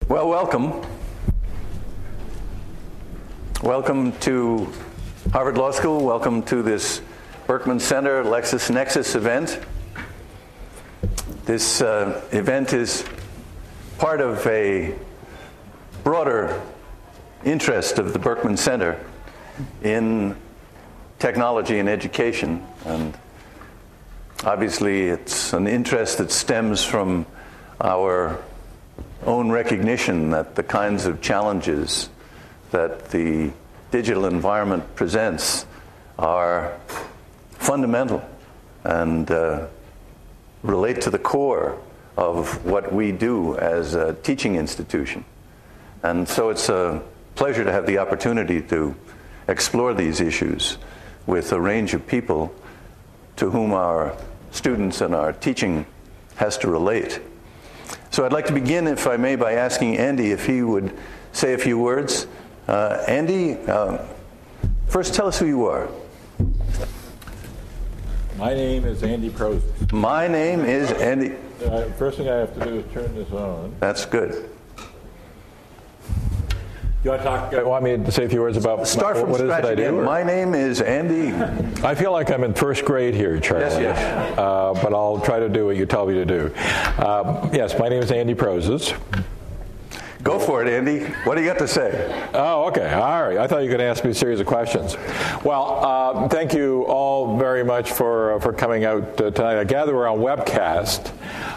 Well, welcome. Welcome to Harvard Law School. Welcome to this Berkman Center LexisNexis event. This event is part of a broader interest of the Berkman Center in technology and education. And obviously, it's an interest that stems from our own recognition that the kinds of challenges that the digital environment presents are fundamental and relate to the core of what we do as a teaching institution. And so it's a pleasure to have the opportunity to explore these issues with a range of people to whom our students and our teaching has to relate. So I'd like to begin, if I may, by asking Andy if he would say a few words. Andy, first tell us who you are. My name is Andy Prozes. My name is Andy. First thing I have to do is turn this on. That's good. You want me to say a few words about Start from what scratch is it I do? again. My name is Andy. I feel like I'm in first grade here, Charlie. Yes. But I'll try to do what you tell me to do. Yes, my name is Andy Prozes. Go for it, Andy. What do you got to say? Oh, okay. All right. I thought you were going to ask me a series of questions. Well, thank you all very much for coming out tonight. I gather we're on webcast.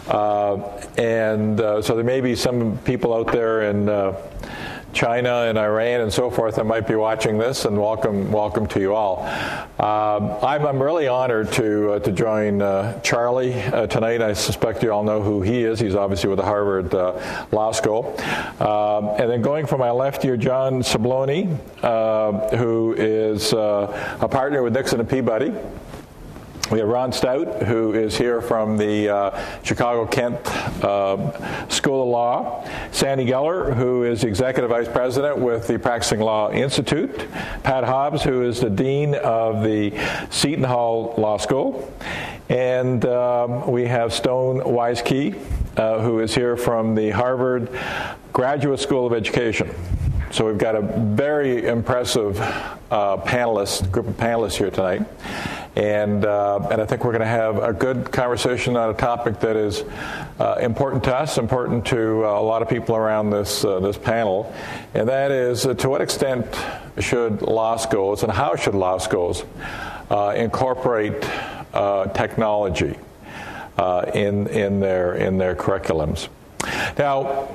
So there may be some people out there in China and Iran and so forth that might be watching this, and welcome to you all. I'm really honored to join Charlie tonight. I suspect you all know who he is. He's obviously with the Harvard Law School. And then going from my left here, John Sabloni, who is a partner with Nixon and Peabody. We have Ron Stout, who is here from the Chicago-Kent School of Law. Sandy Geller, who is the Executive Vice President with the Practicing Law Institute. Pat Hobbs, who is the Dean of the Seton Hall Law School. And we have Stone Wieske, who is here from the Harvard Graduate School of Education. So we've got a very impressive group of panelists here tonight. And I think we're going to have a good conversation on a topic that is important to us, important to a lot of people around this panel, and that is to what extent should law schools and how should law schools incorporate technology in their curriculums. Now,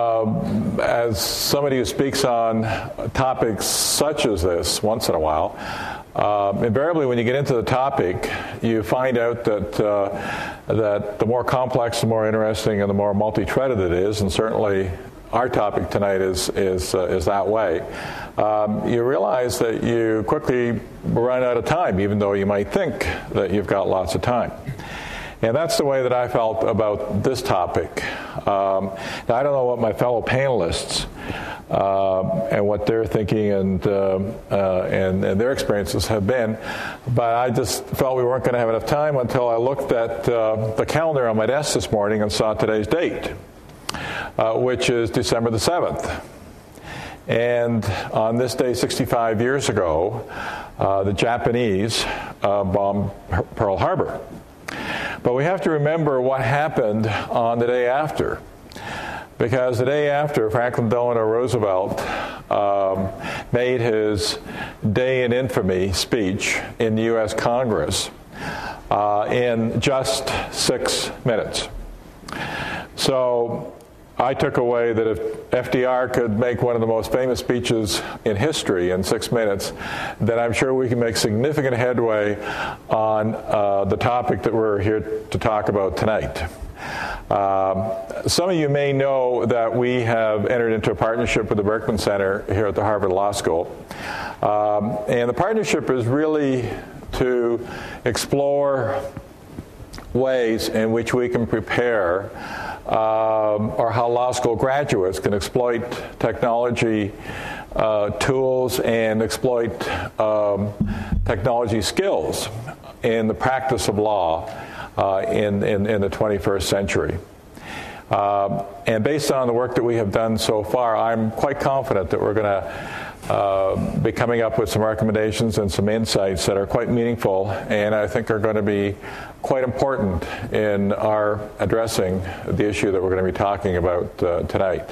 as somebody who speaks on topics such as this once in a while, invariably when you get into the topic, you find out that the more complex, the more interesting, and the more multi-threaded it is, and certainly our topic tonight is that way. You realize that you quickly run out of time, even though you might think that you've got lots of time. And that's the way that I felt about this topic. Now, I don't know what my fellow panelists and what they're thinking and their experiences have been, but I just felt we weren't going to have enough time until I looked at the calendar on my desk this morning and saw today's date, which is December the 7th. And on this day 65 years ago, the Japanese bombed Pearl Harbor. But we have to remember what happened on the day after, because the day after, Franklin Delano Roosevelt made his Day in Infamy speech in the U.S. Congress in just 6 minutes. So I took away that if FDR could make one of the most famous speeches in history in 6 minutes, then I'm sure we can make significant headway on the topic that we're here to talk about tonight. Some of you may know that we have entered into a partnership with the Berkman Center here at the Harvard Law School. And the partnership is really to explore ways in which we can prepare or how law school graduates can exploit technology tools and exploit technology skills in the practice of law in the 21st century. And based on the work that we have done so far, I'm quite confident that we're going to be coming up with some recommendations and some insights that are quite meaningful, and I think are going to be quite important in our addressing the issue that we're going to be talking about tonight.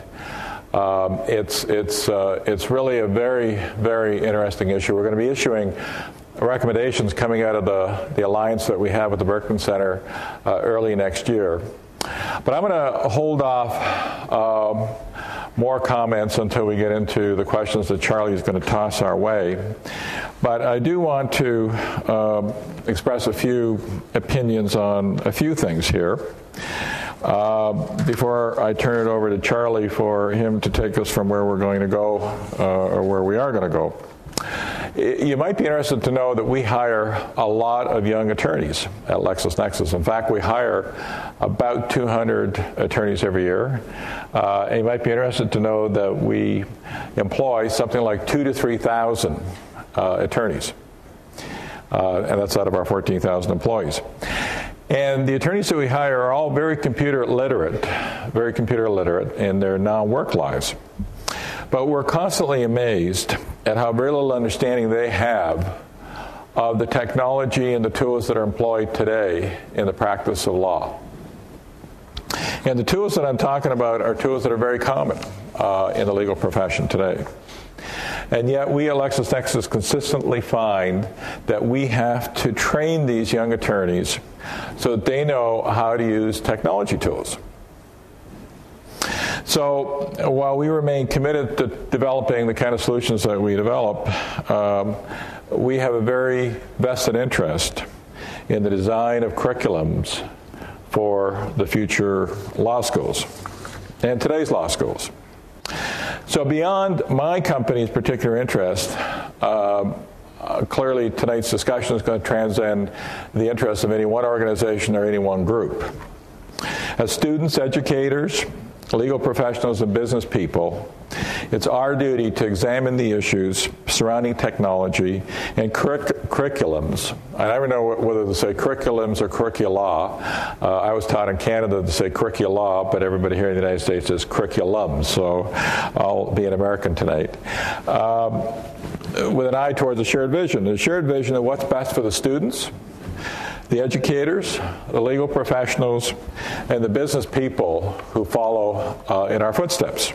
It's really a very, very interesting issue. We're going to be issuing recommendations coming out of the alliance that we have at the Berkman Center early next year. But I'm going to hold off more comments until we get into the questions that Charlie is going to toss our way. But I do want to express a few opinions on a few things here before I turn it over to Charlie for him to take us from where we're going to go or where we are going to go. You might be interested to know that we hire a lot of young attorneys at LexisNexis. In fact, we hire about 200 attorneys every year. And you might be interested to know that we employ something like 2,000 to 3,000 attorneys. And that's out of our 14,000 employees. And the attorneys that we hire are all very computer literate in their non-work lives. But we're constantly amazed at how very little understanding they have of the technology and the tools that are employed today in the practice of law. And the tools that I'm talking about are tools that are very common in the legal profession today. And yet we at LexisNexis consistently find that we have to train these young attorneys so that they know how to use technology tools. So while we remain committed to developing the kind of solutions that we develop, we have a very vested interest in the design of curriculums for the future law schools and today's law schools. So beyond my company's particular interest, clearly tonight's discussion is going to transcend the interests of any one organization or any one group. As students, educators, legal professionals, and business people, it's our duty to examine the issues surrounding technology and curriculums. I never know whether to say curriculums or curricula. I was taught in Canada to say curricula, but everybody here in the United States says curriculum, so I'll be an American tonight. With an eye towards a shared vision of what's best for the students, the educators, the legal professionals, and the business people who follow in our footsteps.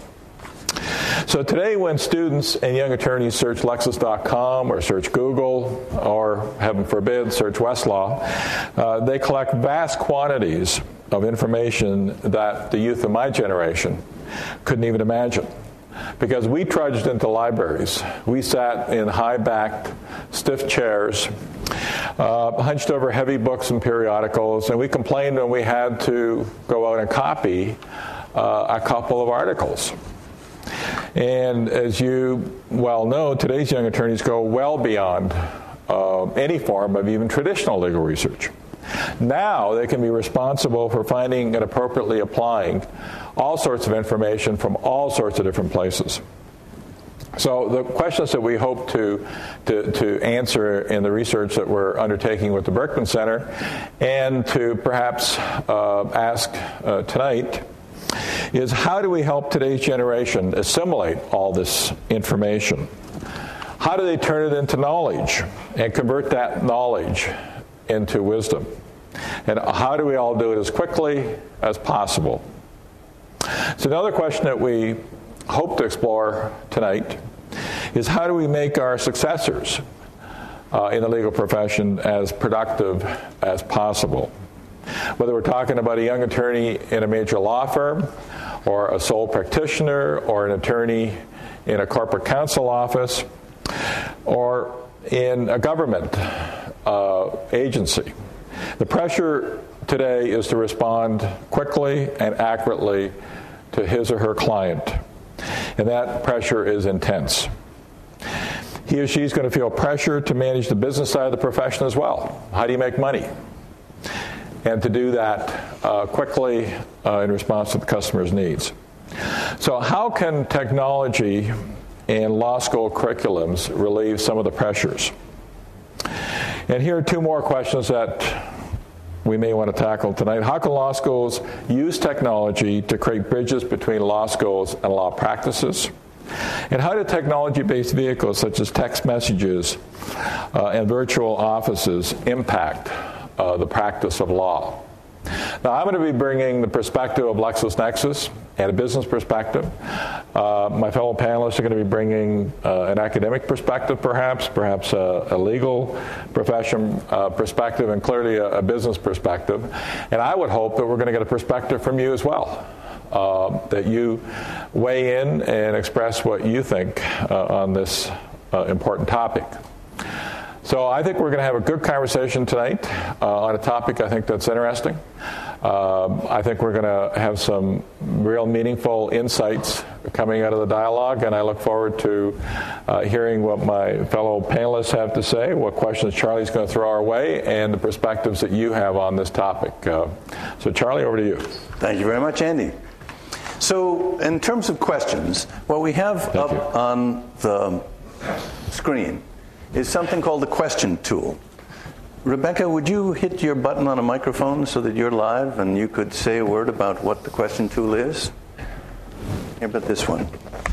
So today when students and young attorneys search Lexis.com or search Google or, heaven forbid, search Westlaw, they collect vast quantities of information that the youth of my generation couldn't even imagine. Because we trudged into libraries. We sat in high-backed, stiff chairs, hunched over heavy books and periodicals, and we complained when we had to go out and copy a couple of articles. And as you well know, today's young attorneys go well beyond any form of even traditional legal research. Now they can be responsible for finding and appropriately applying all sorts of information from all sorts of different places. So the questions that we hope to answer in the research that we're undertaking with the Berkman Center and to perhaps ask tonight is how do we help today's generation assimilate all this information? How do they turn it into knowledge and convert that knowledge into wisdom? And how do we all do it as quickly as possible? So another question that we hope to explore tonight is how do we make our successors in the legal profession as productive as possible? Whether we're talking about a young attorney in a major law firm or a sole practitioner or an attorney in a corporate counsel office or in a government agency. The pressure today is to respond quickly and accurately to his or her client. And that pressure is intense. He or she is going to feel pressure to manage the business side of the profession as well. How do you make money? And to do that quickly in response to the customer's needs. So how can technology and law school curriculums relieve some of the pressures? And here are two more questions that we may want to tackle tonight. How can law schools use technology to create bridges between law schools and law practices? And how do technology-based vehicles such as text messages and virtual offices impact the practice of law? Now, I'm going to be bringing the perspective of LexisNexis and a business perspective. My fellow panelists are going to be bringing an academic perspective, perhaps a legal profession perspective, and clearly a business perspective. And I would hope that we're going to get a perspective from you as well, that you weigh in and express what you think on this important topic. So I think we're going to have a good conversation tonight on a topic I think that's interesting. I think we're going to have some real meaningful insights coming out of the dialogue, and I look forward to hearing what my fellow panelists have to say, what questions Charlie's going to throw our way, and the perspectives that you have on this topic. So Charlie, over to you. Thank you very much, Andy. So in terms of questions, what we have up on the screen is something called the question tool. Rebecca, would you hit your button on a microphone so that you're live and you could say a word about what the question tool is? How about this one?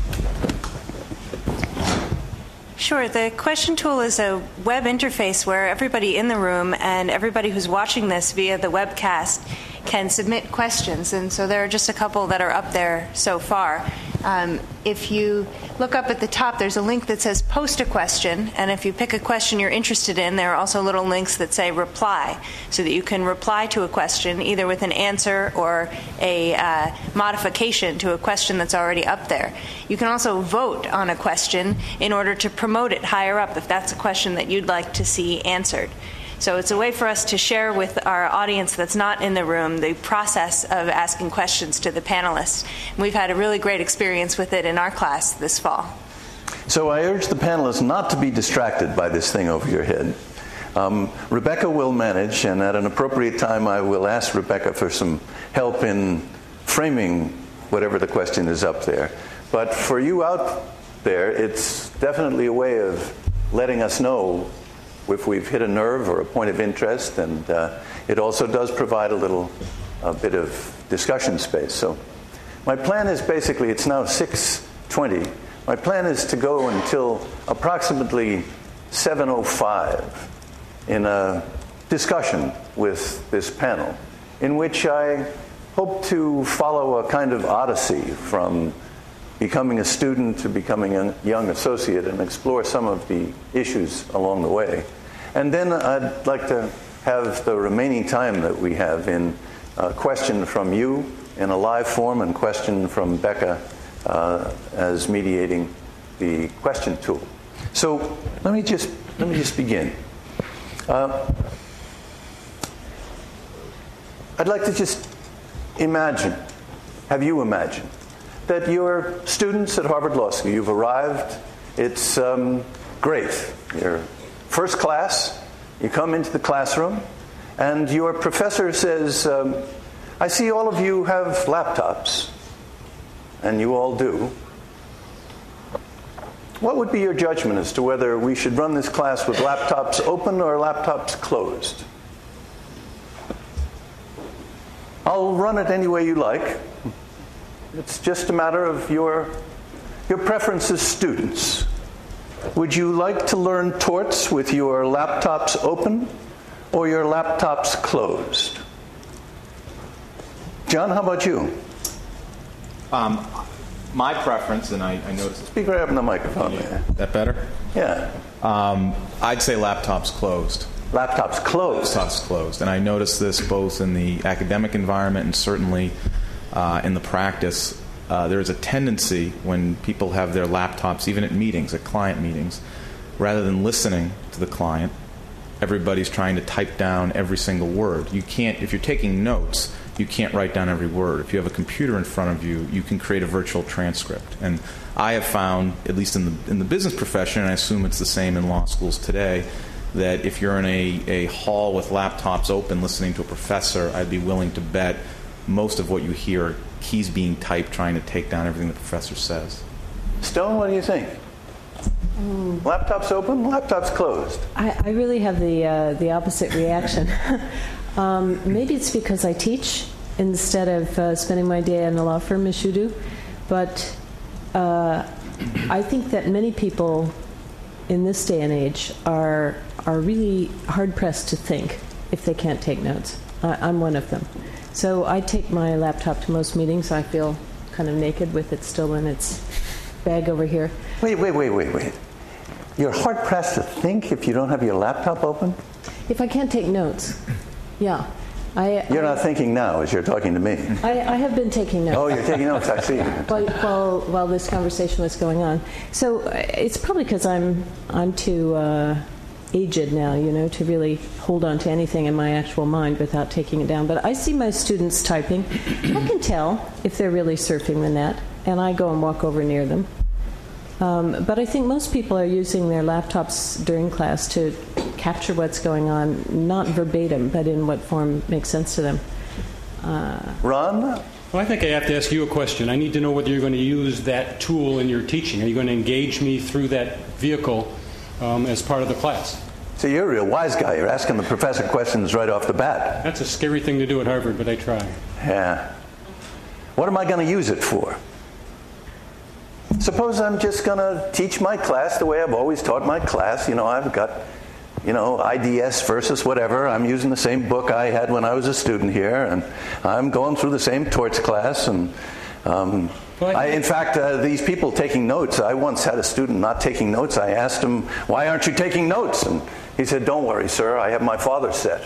Sure. The question tool is a web interface where everybody in the room and everybody who's watching this via the webcast can submit questions. And so there are just a couple that are up there so far. If you look up at the top, there's a link that says post a question, and if you pick a question you're interested in, there are also little links that say reply, so that you can reply to a question either with an answer or a modification to a question that's already up there. You can also vote on a question in order to promote it higher up if that's a question that you'd like to see answered. So it's a way for us to share with our audience that's not in the room the process of asking questions to the panelists. And we've had a really great experience with it in our class this fall. So I urge the panelists not to be distracted by this thing over your head. Rebecca will manage, and at an appropriate time I will ask Rebecca for some help in framing whatever the question is up there. But for you out there, it's definitely a way of letting us know if we've hit a nerve or a point of interest, and it also does provide a bit of discussion space. So my plan is basically, it's now 6:20. My plan is to go until approximately 7:05 in a discussion with this panel, in which I hope to follow a kind of odyssey from becoming a student to becoming a young associate and explore some of the issues along the way. And then I'd like to have the remaining time that we have in a question from you in a live form and question from Becca as mediating the question tool. So let me just begin. I'd like to just imagine, have you imagined, that you're students at Harvard Law School. You've arrived. It's great. You're first class. You come into the classroom, and your professor says, I see all of you have laptops, and you all do. What would be your judgment as to whether we should run this class with laptops open or laptops closed? I'll run it any way you like. It's just a matter of your preference as students. Would you like to learn torts with your laptops open or your laptops closed? John, how about you? My preference, and I noticed... Speak right up in the microphone there. That better? Yeah. I'd say laptops closed. Laptops closed? Laptops closed. And I noticed this both in the academic environment and certainly in the practice. There is a tendency when people have their laptops, even at meetings, at client meetings, rather than listening to the client, everybody's trying to type down every single word. You can't, if you're taking notes, you can't write down every word. If you have a computer in front of you, you can create a virtual transcript. And I have found, at least in the business profession, and I assume it's the same in law schools today, that if you're in a hall with laptops open listening to a professor, I'd be willing to bet most of what you hear are keys being typed trying to take down everything the professor says. Stone, what do you think? Laptops open, laptops closed? I really have the opposite reaction. Maybe it's because I teach instead of spending my day in a law firm as you do. But I think that many people in this day and age are really hard-pressed to think if they can't take notes. I'm one of them. So I take my laptop to most meetings. I feel kind of naked with it still in its bag over here. Wait. You're hard-pressed to think if you don't have your laptop open? If I can't take notes, yeah. You're not thinking now as you're talking to me. I have been taking notes. Oh, you're taking notes, I see. While this conversation was going on. So it's probably because I'm too aged now, to really hold on to anything in my actual mind without taking it down. But I see my students typing. I can tell if they're really surfing the net, and I go and walk over near them. But I think most people are using their laptops during class to capture what's going on, not verbatim, but in what form makes sense to them. Ron? Well, I think I have to ask you a question. I need to know whether you're going to use that tool in your teaching. Are you going to engage me through that vehicle as part of the class? So you're a real wise guy. You're asking the professor questions right off the bat. That's a scary thing to do at Harvard, but I try. Yeah. What am I going to use it for? Suppose I'm just going to teach my class the way I've always taught my class. I've got, IDS versus whatever. I'm using the same book I had when I was a student here, and I'm going through the same torts class. And in fact, these people taking notes, I once had a student not taking notes. I asked him, "Why aren't you taking notes?" And he said, "Don't worry, sir, I have my father's set."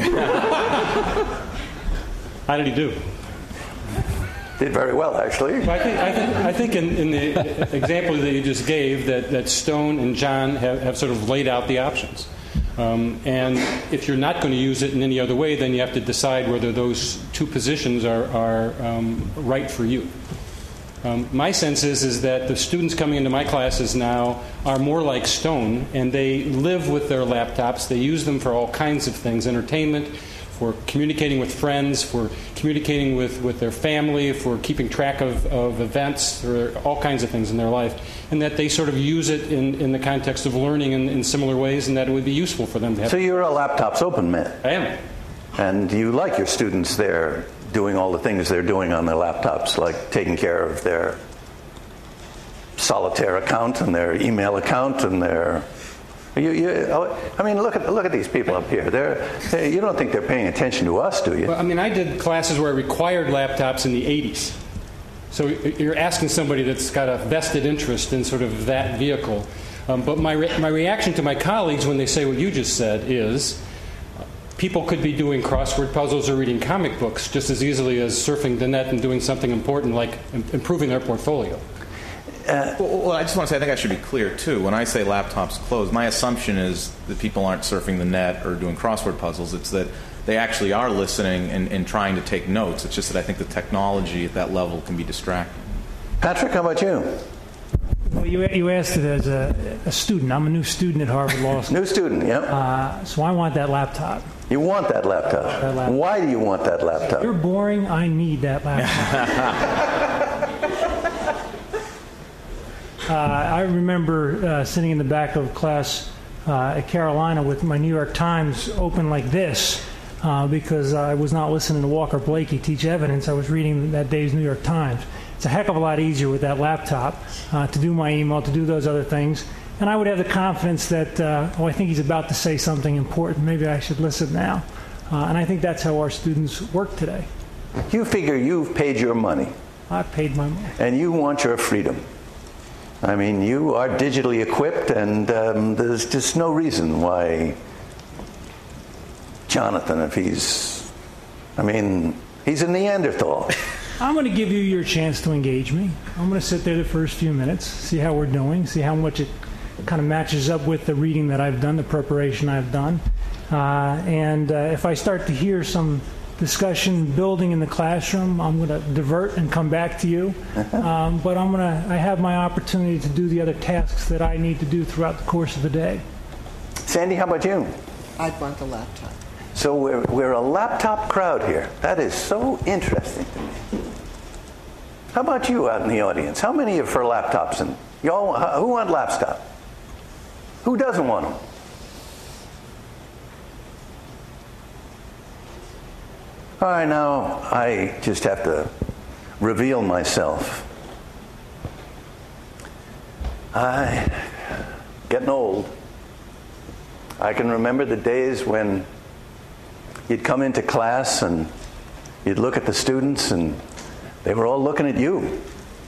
How did he do? Did very well, actually. I think in the example that you just gave, that Stone and John have sort of laid out the options. And if you're not going to use it in any other way, then you have to decide whether those two positions are right for you. My sense is that the students coming into my classes now are more like Stone, and they live with their laptops. They use them for all kinds of things, entertainment, for communicating with friends, for communicating with their family, for keeping track of events, or all kinds of things in their life, and that they sort of use it in the context of learning in similar ways, and that it would be useful for them to have. So you're a laptops open man. I am. And you like your students there doing all the things they're doing on their laptops, like taking care of their Solitaire account and their email account and their... look at these people up here. You don't think they're paying attention to us, do you? Well, I did classes where I required laptops in the 80s. So you're asking somebody that's got a vested interest in sort of that vehicle. But my reaction to my colleagues when they say what you just said is people could be doing crossword puzzles or reading comic books just as easily as surfing the net and doing something important like improving their portfolio. Well, I just want to say I think I should be clear, too. When I say laptops closed, my assumption is that people aren't surfing the net or doing crossword puzzles. It's that they actually are listening and trying to take notes. It's just that I think the technology at that level can be distracting. Patrick, how about you? Well, you asked it as a student. I'm a new student at Harvard Law School. New student, yeah. So I want that laptop. You want that laptop? Why do you want that laptop? You're boring. I need that laptop. I remember sitting in the back of class at Carolina with my New York Times open like this because I was not listening to Walker Blakey teach evidence. I was reading that day's New York Times. It's a heck of a lot easier with that laptop to do my email, to do those other things. And I would have the confidence that, I think he's about to say something important. Maybe I should listen now. And I think that's how our students work today. You figure you've paid your money. I've paid my money. And you want your freedom. You are digitally equipped, and there's just no reason why Jonathan, if he's a Neanderthal. I'm going to give you your chance to engage me. I'm going to sit there the first few minutes, see how we're doing, see how much it kind of matches up with the reading that I've done, the preparation I've done. And if I start to hear some discussion building in the classroom, I'm going to divert and come back to you. But I have my opportunity to do the other tasks that I need to do throughout the course of the day. Sandy, how about you? I'd want the laptop. So we're a laptop crowd here. That is so interesting to me. How about you out in the audience? How many are for laptops? And y'all, who want laptop? Who doesn't want them? All right, now I just have to reveal myself. I'm getting old. I can remember the days when you'd come into class and you'd look at the students and they were all looking at you.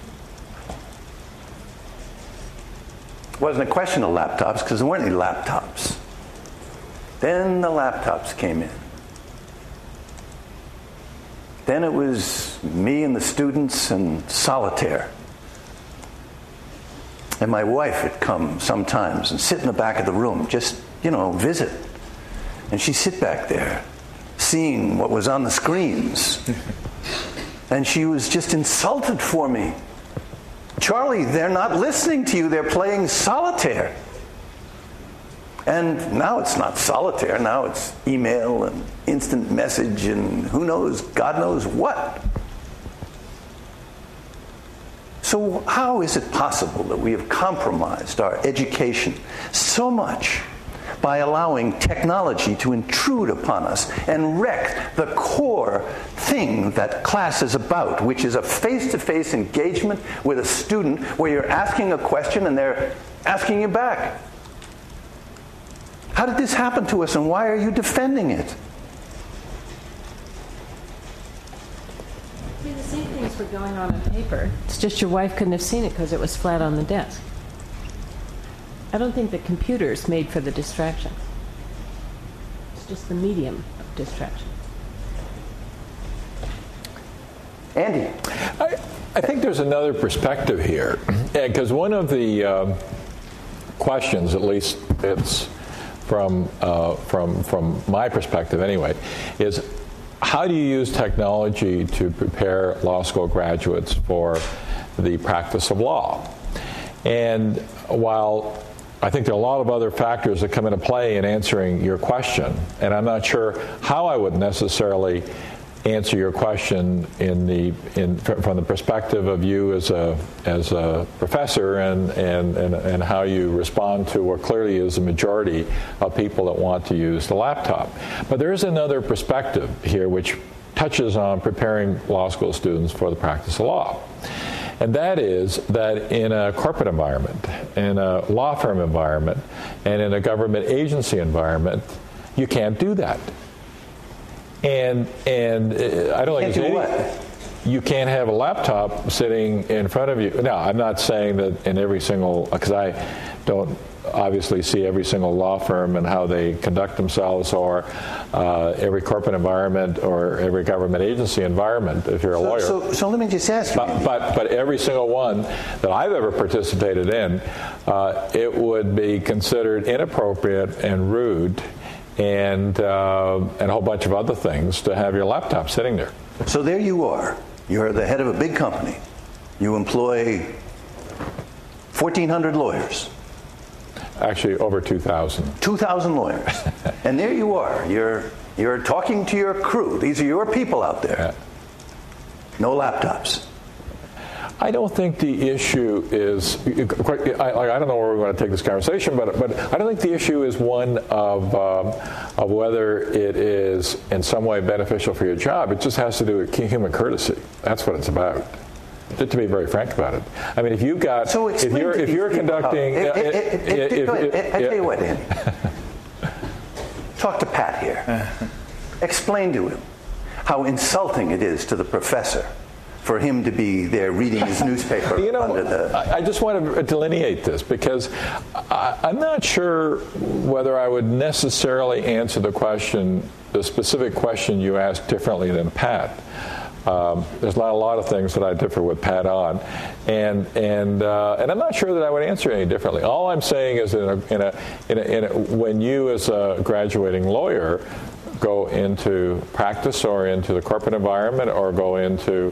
It wasn't a question of laptops because there weren't any laptops. Then the laptops came in. Then it was me and the students and solitaire. And my wife would come sometimes and sit in the back of the room, just, visit. And she'd sit back there, seeing what was on the screens. And she was just insulted for me. Charlie, they're not listening to you, they're playing solitaire. And now it's not solitaire, now it's email and instant message and who knows, God knows what. So how is it possible that we have compromised our education so much by allowing technology to intrude upon us and wreck the core thing that class is about, which is a face-to-face engagement with a student where you're asking a question and they're asking you back? How did this happen to us, and why are you defending it? The same things were going on paper. It's just your wife couldn't have seen it because it was flat on the desk. I don't think the computer's made for the distraction. It's just the medium of distraction. Andy? I think there's another perspective here, because one of the questions, at least it's from my perspective anyway, is how do you use technology to prepare law school graduates for the practice of law? And while I think there are a lot of other factors that come into play in answering your question, and I'm not sure how I would necessarily answer your question from the perspective of you as a professor and how you respond to what clearly is the majority of people that want to use the laptop. But there is another perspective here which touches on preparing law school students for the practice of law. And that is that in a corporate environment, in a law firm environment, and in a government agency environment, you can't do that. And I don't think you can't have a laptop sitting in front of you. Now, I'm not saying that in every single, because I don't obviously see every single law firm and how they conduct themselves, or every corporate environment or every government agency environment if you're a lawyer. So let me just ask you. But every single one that I've ever participated in, it would be considered inappropriate and rude and a whole bunch of other things to have your laptop sitting there. So there you are. You're the head of a big company. You employ 1,400 lawyers. Actually, over 2,000. 2,000 lawyers. And there you are. You're talking to your crew. These are your people out there. Yeah. No laptops. I don't think the issue is, I don't know where we're going to take this conversation, but I don't think the issue is one of whether it is in some way beneficial for your job. It just has to do with human courtesy. That's what it's about. To be very frank about it. I mean, if you've got, so if you're conducting, go ahead. I tell you what, Andy. Talk to Pat here. Explain to him how insulting it is to the professor for him to be there reading his newspaper under the... I just want to delineate this, because I'm not sure whether I would necessarily answer the specific question you asked differently than Pat. There's not a lot of things that I differ with Pat on, and I'm not sure that I would answer any differently. All I'm saying is, when you as a graduating lawyer go into practice or into the corporate environment or go into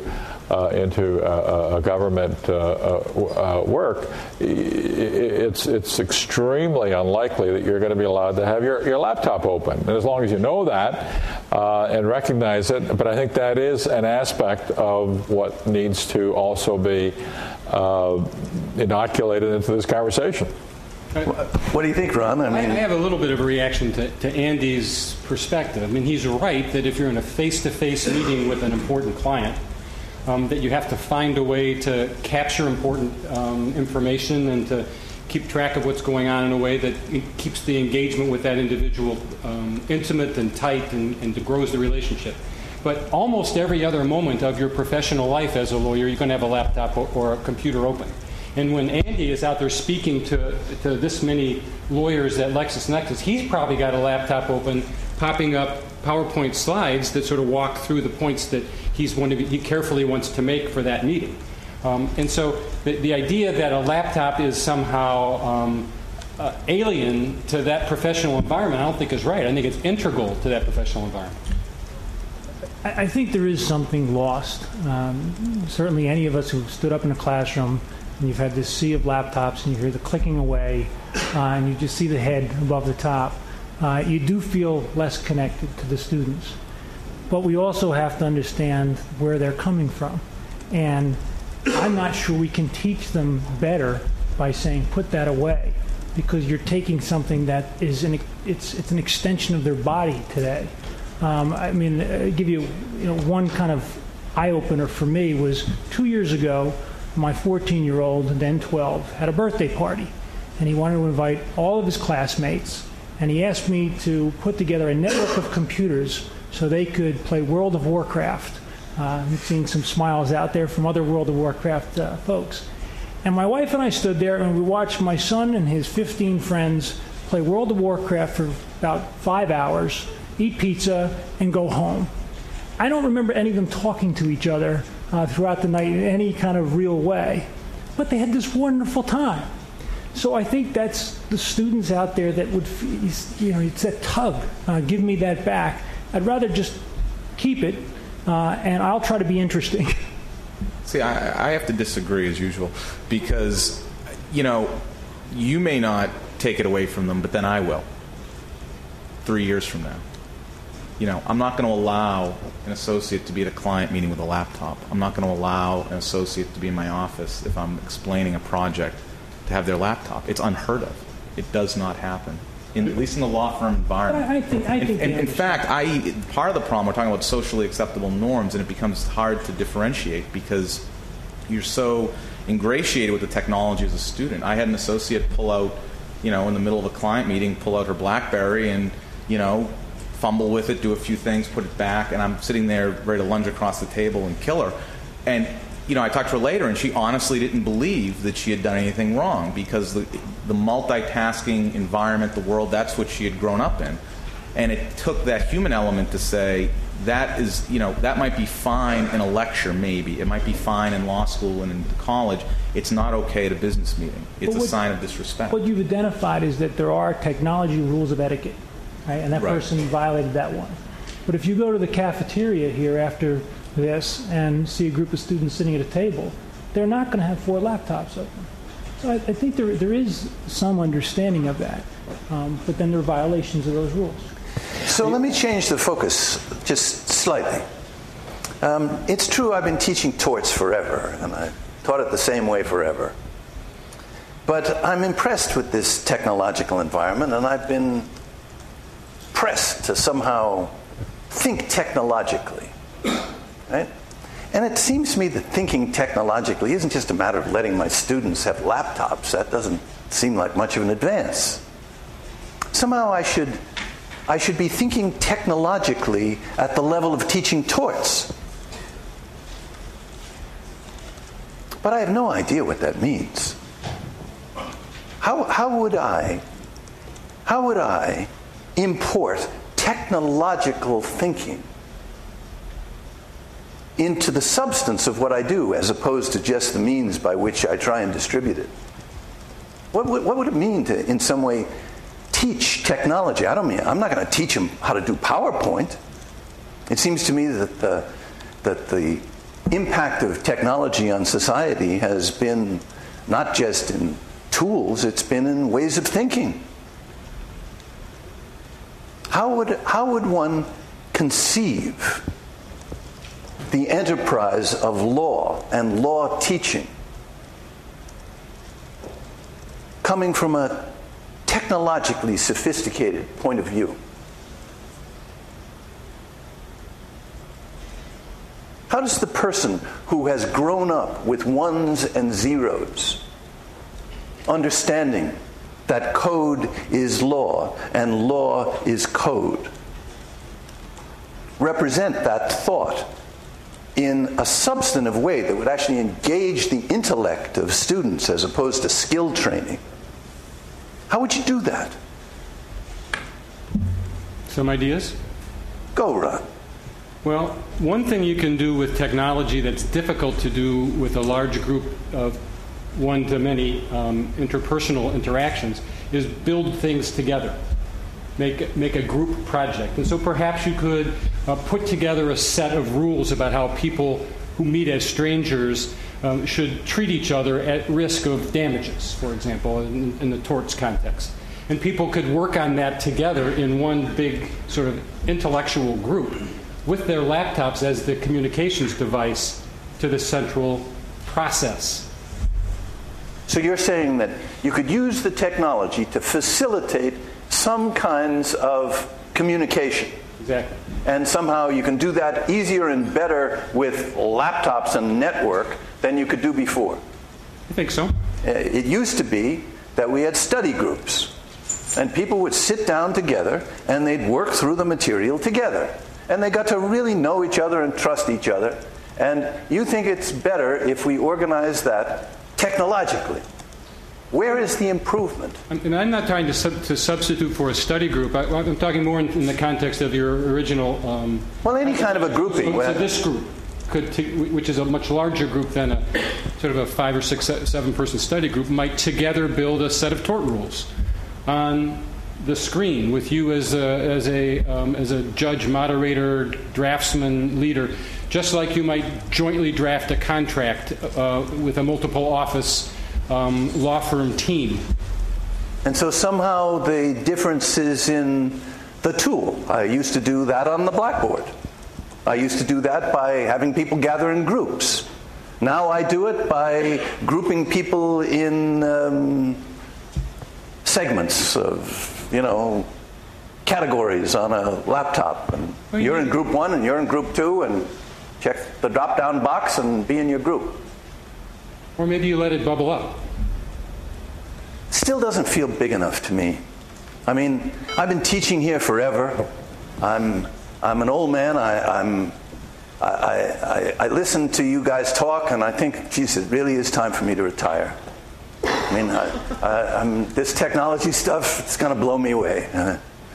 a government work, it's extremely unlikely that you're going to be allowed to have your laptop open. And as long as you know that and recognize it, but I think that is an aspect of what needs to also be inoculated into this conversation. What do you think, Ron? I have a little bit of a reaction to Andy's perspective. I mean, he's right that if you're in a face-to-face meeting with an important client, that you have to find a way to capture important information and to keep track of what's going on in a way that it keeps the engagement with that individual intimate and tight and grows the relationship. But almost every other moment of your professional life as a lawyer, you're going to have a laptop or a computer open. And when Andy is out there speaking to this many lawyers at LexisNexis, he's probably got a laptop open, popping up PowerPoint slides that sort of walk through the points that he carefully wants to make for that meeting. And so the idea that a laptop is somehow alien to that professional environment, I don't think is right. I think it's integral to that professional environment. I think there is something lost. Certainly any of us who stood up in a classroom and you've had this sea of laptops and you hear the clicking away and you just see the head above the top, you do feel less connected to the students. But we also have to understand where they're coming from. And I'm not sure we can teach them better by saying, put that away, because you're taking something that is it's an extension of their body today. I mean, give you one kind of eye-opener for me was 2 years ago, my 14-year-old, then 12, had a birthday party, and he wanted to invite all of his classmates, and he asked me to put together a network of computers so they could play World of Warcraft. I'm seeing some smiles out there from other World of Warcraft folks. And my wife and I stood there and we watched my son and his 15 friends play World of Warcraft for about 5 hours, eat pizza, and go home. I don't remember any of them talking to each other throughout the night in any kind of real way, but they had this wonderful time. So I think that's the students out there that would, it's that tug, give me that back. I'd rather just keep it, and I'll try to be interesting. See, I have to disagree as usual, because, you may not take it away from them, but then I will, 3 years from now. I'm not going to allow an associate to be at a client meeting with a laptop. I'm not going to allow an associate to be in my office if I'm explaining a project to have their laptop. It's unheard of. It does not happen, at least in the law firm environment. I think in fact, part of the problem, we're talking about socially acceptable norms, and it becomes hard to differentiate because you're so ingratiated with the technology as a student. I had an associate pull out, in the middle of a client meeting, pull out her BlackBerry and, fumble with it, do a few things, put it back, and I'm sitting there ready to lunge across the table and kill her. And, I talked to her later, and she honestly didn't believe that she had done anything wrong because the multitasking environment, the world, that's what she had grown up in. And it took that human element to say, that is, that might be fine in a lecture, maybe. It might be fine in law school and in college. It's not okay at a business meeting. It's a sign of disrespect. What you've identified is that there are technology rules of etiquette. Right? And that person violated that one. But if you go to the cafeteria here after this and see a group of students sitting at a table, they're not going to have 4 laptops open. So I think there is some understanding of that. But then there are violations of those rules. So let me change the focus just slightly. It's true I've been teaching torts forever, and I taught it the same way forever. But I'm impressed with this technological environment, and I've been pressed to somehow think technologically, right? And it seems to me that thinking technologically isn't just a matter of letting my students have laptops. That doesn't seem like much of an advance. Somehow I should be thinking technologically at the level of teaching torts. But I have no idea what that means. How would I import technological thinking into the substance of what I do, as opposed to just the means by which I try and distribute it? What would it mean to, in some way, teach technology? I'm not going to teach them how to do PowerPoint. It seems to me that the impact of technology on society has been not just in tools, it's been in ways of thinking. How would one conceive the enterprise of law and law teaching coming from a technologically sophisticated point of view. How does the person who has grown up with ones and zeros, understanding that code is law and law is code, represent that thought in a substantive way that would actually engage the intellect of students as opposed to skill training? How would you do that? Some ideas? Go, Ron. Well, one thing you can do with technology that's difficult to do with a large group of one-to-many interpersonal interactions is build things together. Make a group project. And so perhaps you could put together a set of rules about how people who meet as strangers should treat each other at risk of damages, for example, in the torts context. And people could work on that together in one big sort of intellectual group with their laptops as the communications device to the central process. So you're saying that you could use the technology to facilitate some kinds of communication. Exactly. And somehow you can do that easier and better with laptops and network than you could do before. I think so. It used to be that we had study groups, and people would sit down together and they'd work through the material together. And they got to really know each other and trust each other. And you think it's better if we organize that technologically. Where is the improvement? And I'm not trying to substitute for a study group. I'm talking more in the context of your original... well, any kind of a grouping. So this group, which is a much larger group than a sort of a 5 or 6, 7-person study group, might together build a set of tort rules on the screen with you as a judge, moderator, draftsman, leader, just like you might jointly draft a contract with a multiple office law firm team. And so somehow the difference is in the tool. I used to do that on the blackboard. I used to do that by having people gather in groups. Now I do it by grouping people in segments of, categories on a laptop. And you're in group 1 and you're in group 2, and check the drop-down box and be in your group. Or maybe you let it bubble up. Still doesn't feel big enough to me. I mean, I've been teaching here forever. I'm an old man. I listen to you guys talk, and I think, geez, it really is time for me to retire. I mean, this technology stuff, it's going to blow me away.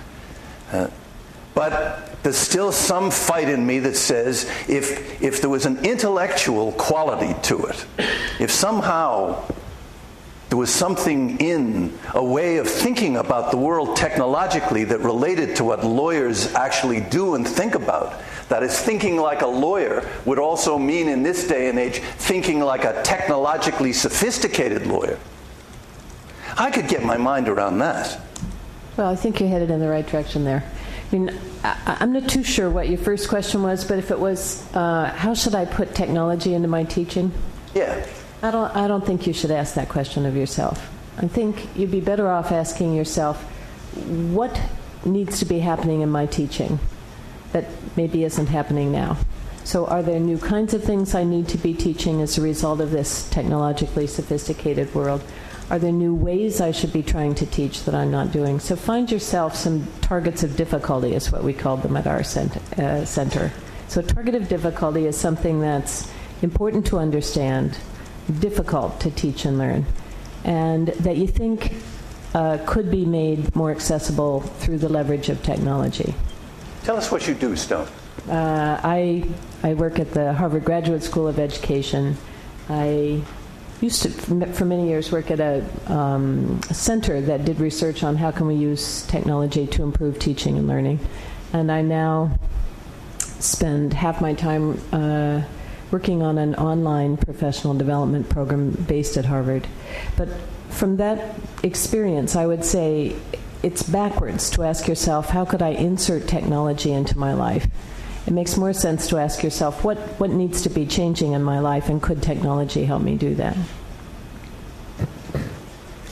But there's still some fight in me that says if there was an intellectual quality to it, if somehow there was something in a way of thinking about the world technologically that related to what lawyers actually do and think about, that is, thinking like a lawyer would also mean in this day and age thinking like a technologically sophisticated lawyer. I could get my mind around that. Well, I think you're headed in the right direction there. I mean, I'm not too sure what your first question was, but if it was, how should I put technology into my teaching? Yeah. I don't think you should ask that question of yourself. I think you'd be better off asking yourself, what needs to be happening in my teaching that maybe isn't happening now? So are there new kinds of things I need to be teaching as a result of this technologically sophisticated world? Are there new ways I should be trying to teach that I'm not doing? So find yourself some targets of difficulty, is what we call them at our center. So target of difficulty is something that's important to understand, difficult to teach and learn, and that you think could be made more accessible through the leverage of technology. Tell us what you do, Stone. I work at the Harvard Graduate School of Education. I used to, for many years, work at a center that did research on how can we use technology to improve teaching and learning. And I now spend half my time working on an online professional development program based at Harvard. But from that experience, I would say it's backwards to ask yourself, how could I insert technology into my life? It makes more sense to ask yourself, what needs to be changing in my life, and could technology help me do that?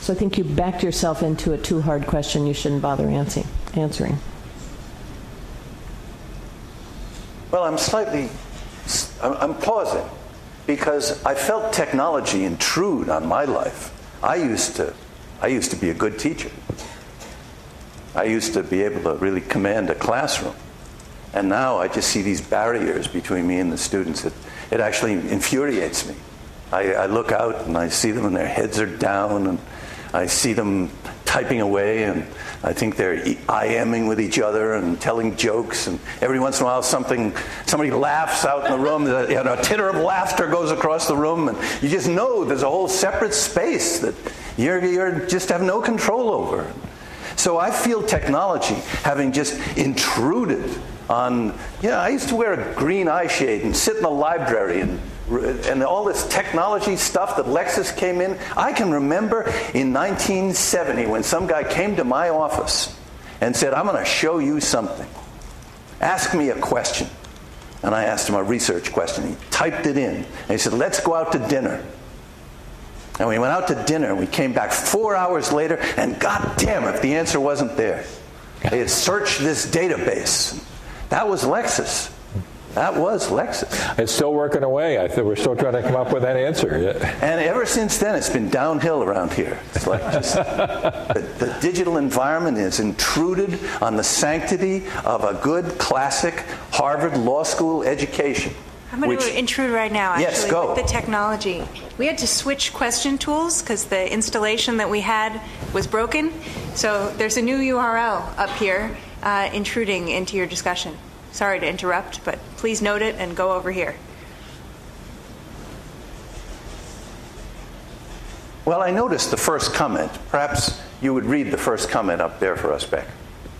So I think you backed yourself into a too hard question you shouldn't bother answering. Well, I'm pausing because I felt technology intrude on my life. I used to be a good teacher. I used to be able to really command a classroom. And now I just see these barriers between me and the students. It actually infuriates me. I look out and I see them and their heads are down, and I see them typing away, and I think they're IMing with each other and telling jokes, and every once in a while somebody laughs out in the room, a titter of laughter goes across the room, and you just know there's a whole separate space that you're just have no control over. So I feel technology having just intruded on, I used to wear a green eye shade and sit in the library and all this technology stuff that Lexis came in. I can remember in 1970 when some guy came to my office and said, I'm going to show you something. Ask me a question. And I asked him a research question. He typed it in. And he said, let's go out to dinner. And we went out to dinner, and we came back 4 hours later, and God damn if the answer wasn't there. They had searched this database. That was Lexis. That was Lexis. It's still working away. I think we're still trying to come up with that answer. Yeah. And ever since then, it's been downhill around here. It's like just the digital environment has intruded on the sanctity of a good classic Harvard Law School education. I'm going to intrude right now, actually, yes, go. with the technology. We had to switch question tools because the installation that we had was broken. So there's a new URL up here intruding into your discussion. Sorry to interrupt, but please note it and go over here. Well, I noticed the first comment. Perhaps you would read the first comment up there for us, Beck.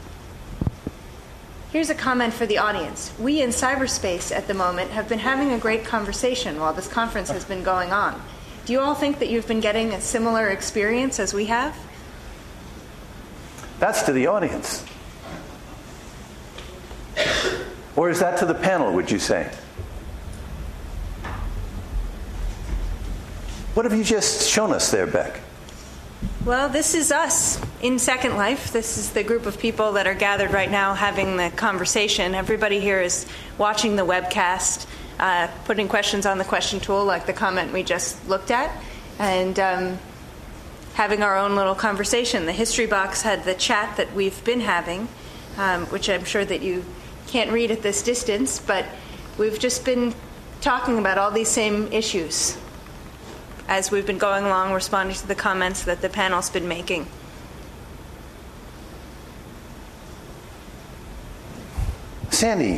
Here's a comment for the audience. We in cyberspace at the moment have been having a great conversation while this conference has been going on. Do you all think that you've been getting a similar experience as we have? That's to the audience. Or is that to the panel, would you say? What have you just shown us there, Beck? Well, this is us in Second Life. This is the group of people that are gathered right now having the conversation. Everybody here is watching the webcast, putting questions on the question tool like the comment we just looked at, and having our own little conversation. The history box had the chat that we've been having, which I'm sure that you can't read at this distance, but we've just been talking about all these same issues as we've been going along, responding to the comments that the panel's been making. Sandy,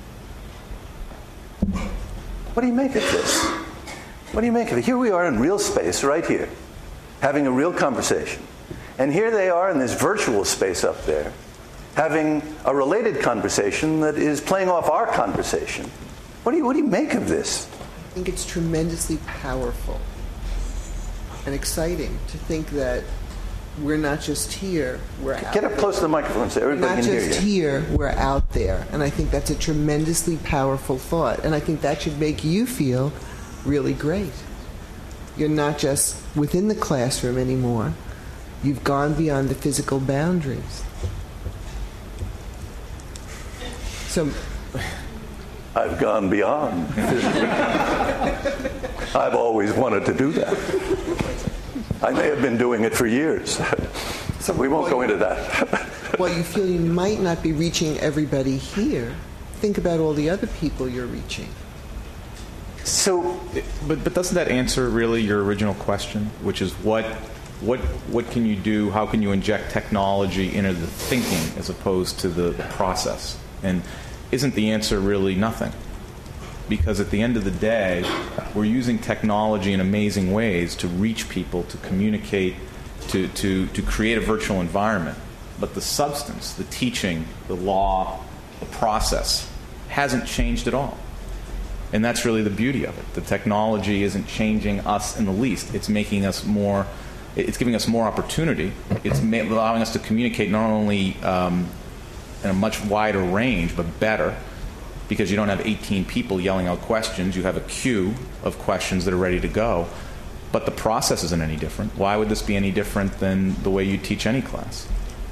what do you make of this? What do you make of it? Here we are in real space, right here, having a real conversation. And here they are in this virtual space up there, having a related conversation that is playing off our conversation. What do you make of this? I think it's tremendously powerful and exciting to think that we're not just here, we're out Get up close to the microphone so everybody can hear you. Not just here, we're out there. And I think that's a tremendously powerful thought. And I think that should make you feel really great. You're not just within the classroom anymore. You've gone beyond the physical boundaries. So I've gone beyond physically. I've always wanted to do that. I may have been doing it for years. So we won't go into that. Well, you feel you might not be reaching everybody here. Think about all the other people you're reaching. So, but doesn't that answer really your original question, which is what can you do? How can you inject technology into the thinking as opposed to the process? And isn't the answer really nothing? Because at the end of the day, we're using technology in amazing ways to reach people, to communicate, to create a virtual environment. But the substance, the teaching, the law, the process hasn't changed at all. And that's really the beauty of it. The technology isn't changing us in the least. It's making us more, it's giving us more opportunity. It's allowing us to communicate not only in a much wider range, but better, because you don't have 18 people yelling out questions. You have a queue of questions that are ready to go. but the process isn't any different. Why would this be any different than the way you teach any class?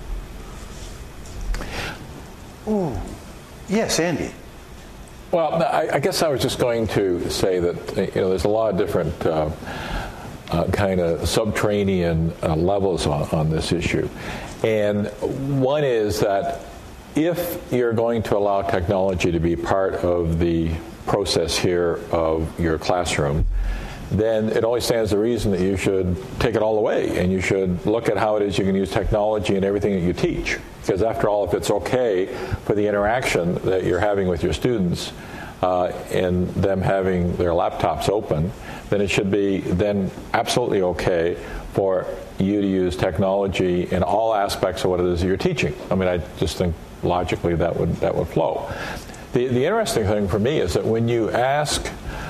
Ooh. Yes, Andy. Well, I guess I was just going to say that there's a lot of different kind of subterranean levels on this issue, and one is that if you're going to allow technology to be part of the process here of your classroom, then it only stands to reason that you should take it all away, and you should look at how it is you can use technology in everything that you teach. Because after all, if it's okay for the interaction that you're having with your students and them having their laptops open, then it should be then absolutely okay for you to use technology in all aspects of what it is that you're teaching. I mean, I just think logically that would flow. The interesting thing for me is that when you ask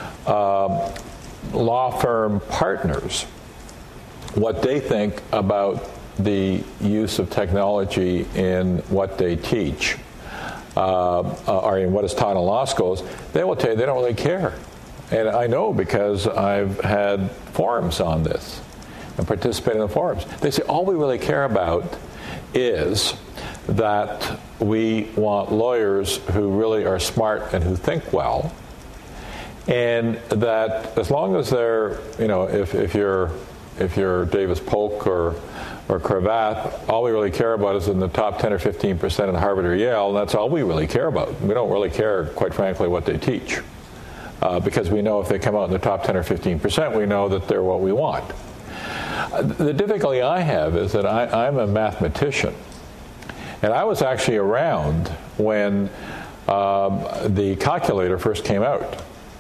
law firm partners what they think about the use of technology in what they teach or in what is taught in law schools, they will tell you they don't really care. And I know because I've had forums on this and participated in the forums. They say all we really care about is that we want lawyers who really are smart and who think well, and that as long as they're, if you're Davis Polk or Cravath, all we really care about is in the top 10 or 15% in Harvard or Yale, and that's all we really care about. We don't really care, quite frankly, what they teach, because we know if they come out in the top 10 or 15%, we know that they're what we want. The difficulty I have is that I'm a mathematician, and I was actually around when the calculator first came out.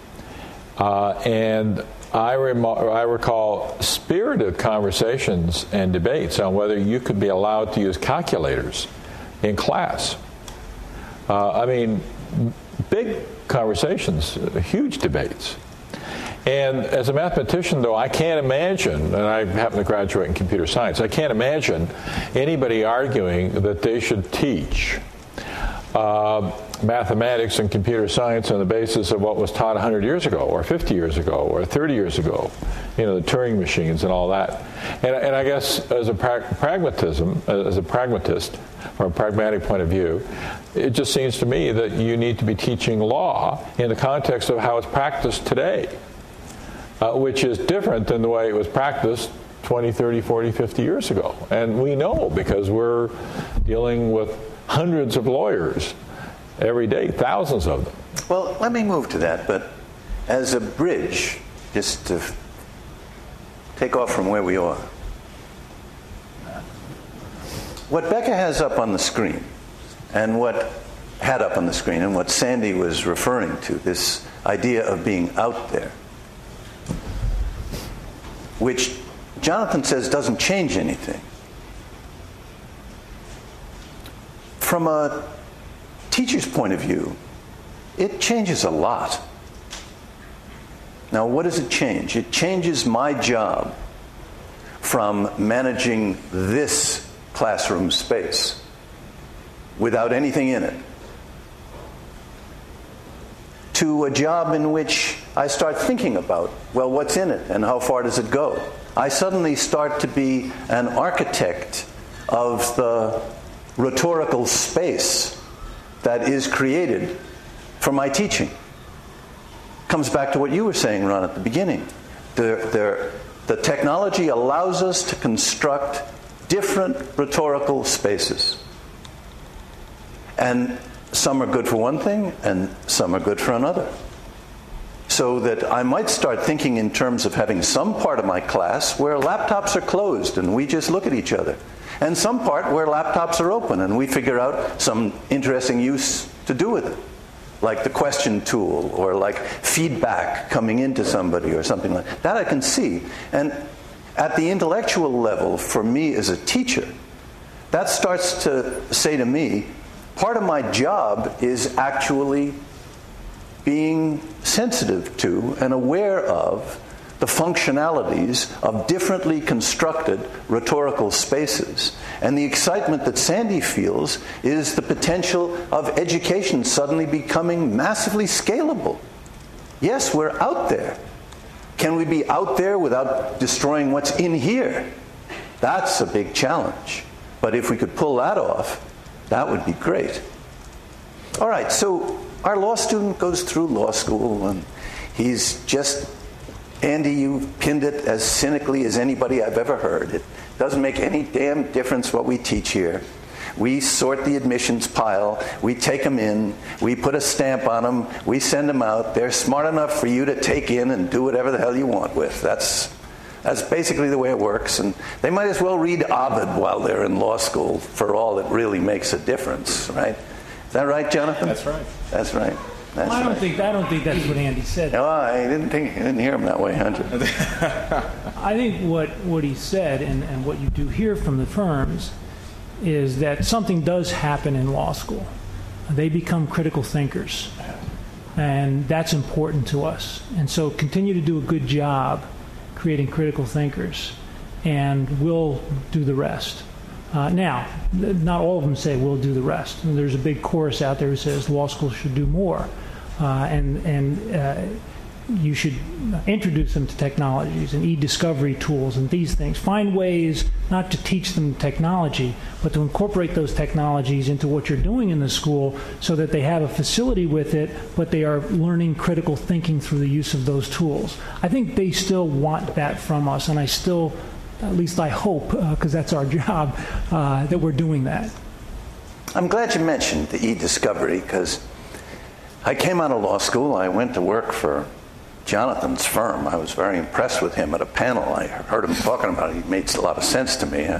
And I recall spirited conversations and debates on whether you could be allowed to use calculators in class. I mean, big conversations, huge debates. And as a mathematician, though, I can't imagine, and I happen to graduate in computer science, I can't imagine anybody arguing that they should teach mathematics and computer science on the basis of what was taught 100 years ago or 50 years ago or 30 years ago, the Turing machines and all that. And I guess as a pragmatist, from a pragmatic point of view, it just seems to me that you need to be teaching law in the context of how it's practiced today, which is different than the way it was practiced 20, 30, 40, 50 years ago. And we know because we're dealing with hundreds of lawyers every day, thousands of them. Well, let me move to that, but as a bridge, just to take off from where we are. What Becca has up on the screen, and what had up on the screen, and what Sandy was referring to, this idea of being out there, which Jonathan says doesn't change anything. From a teacher's point of view, it changes a lot. Now, what does it change? It changes my job from managing this classroom space without anything in it to a job in which I start thinking about, well, what's in it and how far does it go? I suddenly start to be an architect of the rhetorical space that is created for my teaching. Comes back to what you were saying, Ron, at the beginning. The technology allows us to construct different rhetorical spaces. And some are good for one thing, and some are good for another. So that I might start thinking in terms of having some part of my class where laptops are closed and we just look at each other. And some part where laptops are open and we figure out some interesting use to do with it. Like the question tool or like feedback coming into somebody or something like that. That I can see. And at the intellectual level, for me as a teacher, that starts to say to me, part of my job is actually being sensitive to and aware of the functionalities of differently constructed rhetorical spaces. And the excitement that Sandy feels is the potential of education suddenly becoming massively scalable. Yes, we're out there. can we be out there without destroying what's in here? That's a big challenge. But if we could pull that off, that would be great. All right, so our law student goes through law school, and he's just, Andy, you pinned it as cynically as anybody I've ever heard. It doesn't make any damn difference what we teach here. We sort the admissions pile, we take them in, we put a stamp on them, we send them out. They're smart enough for you to take in and do whatever the hell you want with. That's basically the way it works. And they might as well read Ovid while they're in law school for all it really makes a difference, right? Is that right, Jonathan? That's right. That's right. That's I don't right. think that's what Andy said. No, I didn't hear him that way, Hunter. I think what he said and what you do hear from the firms is that something does happen in law school. They become critical thinkers, and that's important to us. And so continue to do a good job creating critical thinkers, and we'll do the rest. Now, not all of them say we'll do the rest. And there's a big chorus out there who says law school should do more, and you should introduce them to technologies and e-discovery tools and these things. Find ways not to teach them technology, but to incorporate those technologies into what you're doing in the school so that they have a facility with it, but they are learning critical thinking through the use of those tools. I think they still want that from us, and I still, at least I hope, because that's our job, that we're doing that. I'm glad you mentioned the e-discovery, because I came out of law school. I went to work for Jonathan's firm. I was very impressed with him at a panel. I heard him talking about it. He made a lot of sense to me.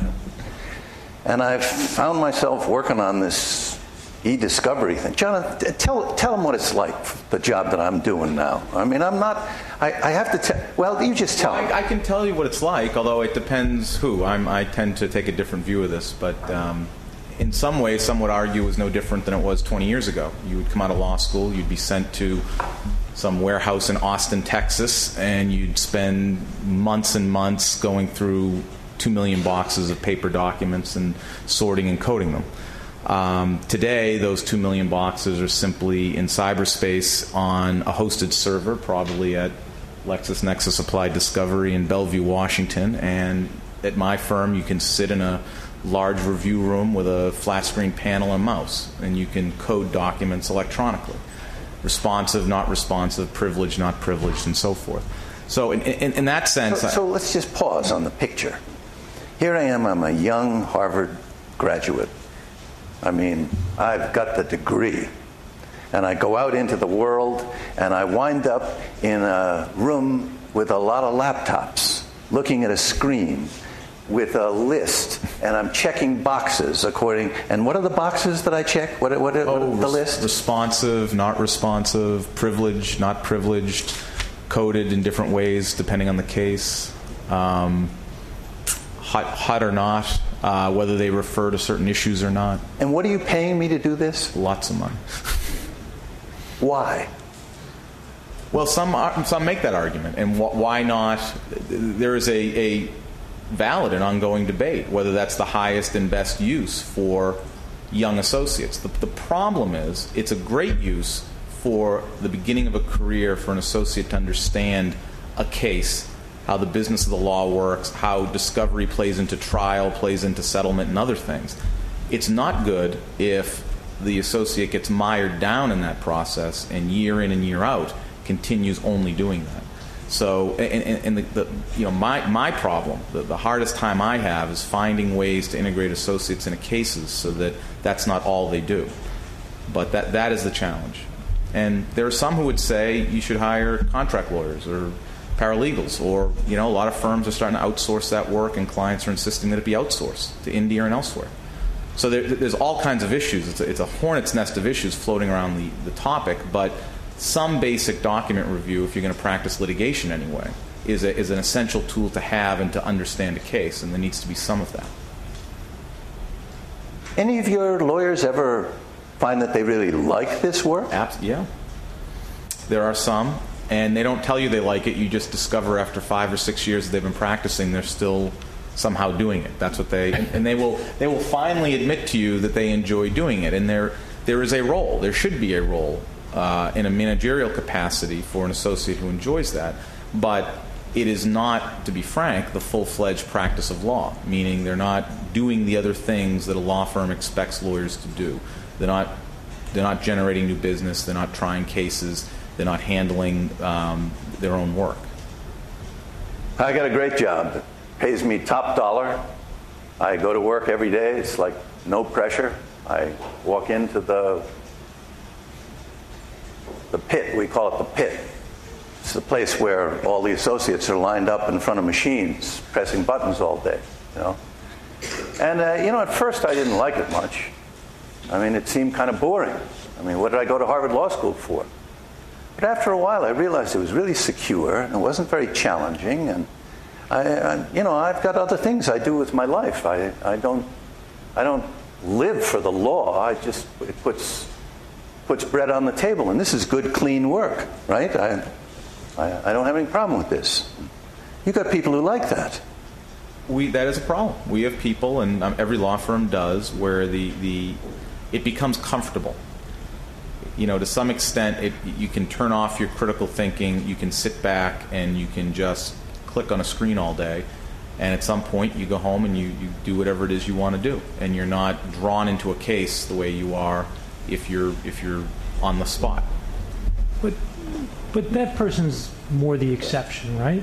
And I found myself working on this e-discovery thing. Jonathan, tell him what it's like, the job that I'm doing now. I mean, I'm not, I have to tell, well, you just tell me. I can tell you what it's like, although it depends who. I tend to take a different view of this, but in some ways, some would argue it was no different than it was 20 years ago. You would come out of law school, you'd be sent to some warehouse in Austin, Texas, and you'd spend months and months going through 2 million boxes of paper documents and sorting and coding them. Today, those 2 million boxes are simply in cyberspace on a hosted server, probably at LexisNexis Applied Discovery in Bellevue, Washington. And at my firm, you can sit in a large review room with a flat screen panel and mouse, and you can code documents electronically. Responsive, not responsive, privileged, not privileged, and so forth. So in that sense... So let's just pause on the picture. Here I am, I'm a young Harvard graduate. I mean, I've got the degree. And I go out into the world, and I wind up in a room with a lot of laptops, looking at a screen with a list, and I'm checking boxes according. And what are the boxes that I check? What are the list? Responsive, not responsive, privileged, not privileged, coded in different ways depending on the case, hot or not, whether they refer to certain issues or not. And what are you paying me to do this? Lots of money. Why? Well, some make that argument, and why not? There is a valid and ongoing debate whether that's the highest and best use for young associates. The problem is it's a great use for the beginning of a career for an associate to understand a case, how the business of the law works, how discovery plays into trial, plays into settlement, and other things. It's not good if the associate gets mired down in that process and year in and year out continues only doing that. So, my problem, the hardest time I have is finding ways to integrate associates into cases so that that's not all they do. But that is the challenge. And there are some who would say you should hire contract lawyers or paralegals, or a lot of firms are starting to outsource that work, and clients are insisting that it be outsourced to India and elsewhere. So there's all kinds of issues. It's a hornet's nest of issues floating around the topic, but some basic document review, if you're going to practice litigation anyway, is an essential tool to have and to understand a case, and there needs to be some of that. Any of your lawyers ever find that they really like this work? Yeah. There are some, and they don't tell you they like it. You just discover after 5 or 6 years that they've been practicing, they're still somehow doing it. That's what and they will finally admit to you that they enjoy doing it. And there is a role. There should be a role in a managerial capacity for an associate who enjoys that. But it is not, to be frank, the full-fledged practice of law, meaning they're not doing the other things that a law firm expects lawyers to do. They're not generating new business. They're not trying cases. They're not handling their own work. I got a great job. It pays me top dollar. I go to work every day. It's like no pressure. I walk into the pit. We call it the pit. It's the place where all the associates are lined up in front of machines, pressing buttons all day, you know. And, at first I didn't like it much. I mean, it seemed kind of boring. I mean, what did I go to Harvard Law School for? But after a while I realized it was really secure and it wasn't very challenging. And, I've got other things I do with my life. I don't live for the law. It puts bread on the table. And this is good, clean work, right? I don't have any problem with this. You've got people who like that. That is a problem. We have people, and every law firm does, where it becomes comfortable. To some extent, you can turn off your critical thinking. You can sit back and you can just click on a screen all day. And at some point, you go home and you do whatever it is you want to do, and you're not drawn into a case the way you are if you're on the spot. But that person's more the exception, right?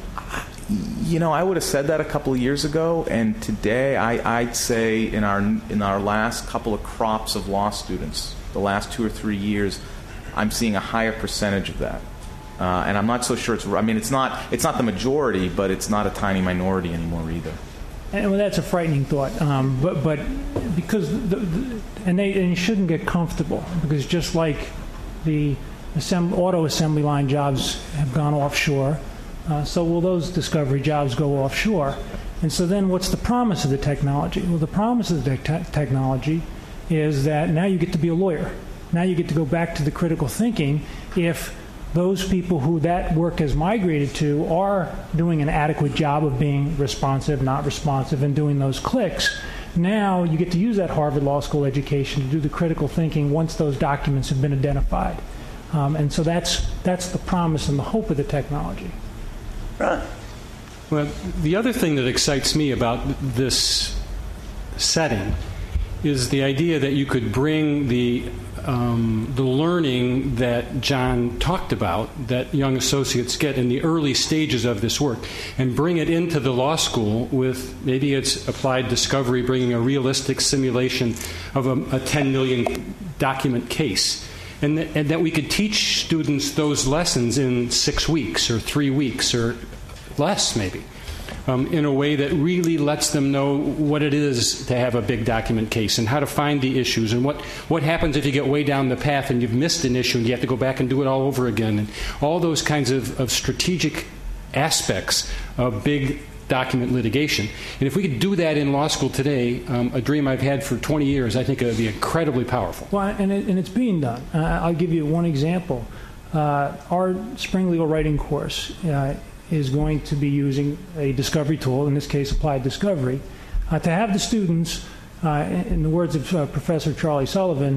I would have said that a couple of years ago, and today I'd say in our last couple of crops of law students, the last 2 or 3 years, I'm seeing a higher percentage of that, and I'm not so sure it's. I mean, it's not the majority, but it's not a tiny minority anymore either. And that's a frightening thought, but because and you shouldn't get comfortable, because just like the auto assembly line jobs have gone offshore, so will those discovery jobs go offshore. And so then what's the promise of the technology? Well, the promise of the technology is that now you get to be a lawyer. Now you get to go back to the critical thinking if those people who that work has migrated to are doing an adequate job of being responsive, not responsive, and doing those clicks. Now you get to use that Harvard Law School education to do the critical thinking once those documents have been identified. And so that's the promise and the hope of the technology. Right. Well, the other thing that excites me about this setting is the idea that you could bring the learning that John talked about, that young associates get in the early stages of this work, and bring it into the law school with maybe it's applied discovery, bringing a realistic simulation of a 10 million document case. And that we could teach students those lessons in 6 weeks or 3 weeks or less maybe, in a way that really lets them know what it is to have a big document case and how to find the issues and what happens if you get way down the path and you've missed an issue and you have to go back and do it all over again, and all those kinds of strategic aspects of big document litigation. And if we could do that in law school today, a dream I've had for 20 years, I think it would be incredibly powerful. Well, and it's being done. I'll give you one example. Our spring legal writing course is going to be using a discovery tool, in this case applied discovery, to have the students, in the words of Professor Charlie Sullivan,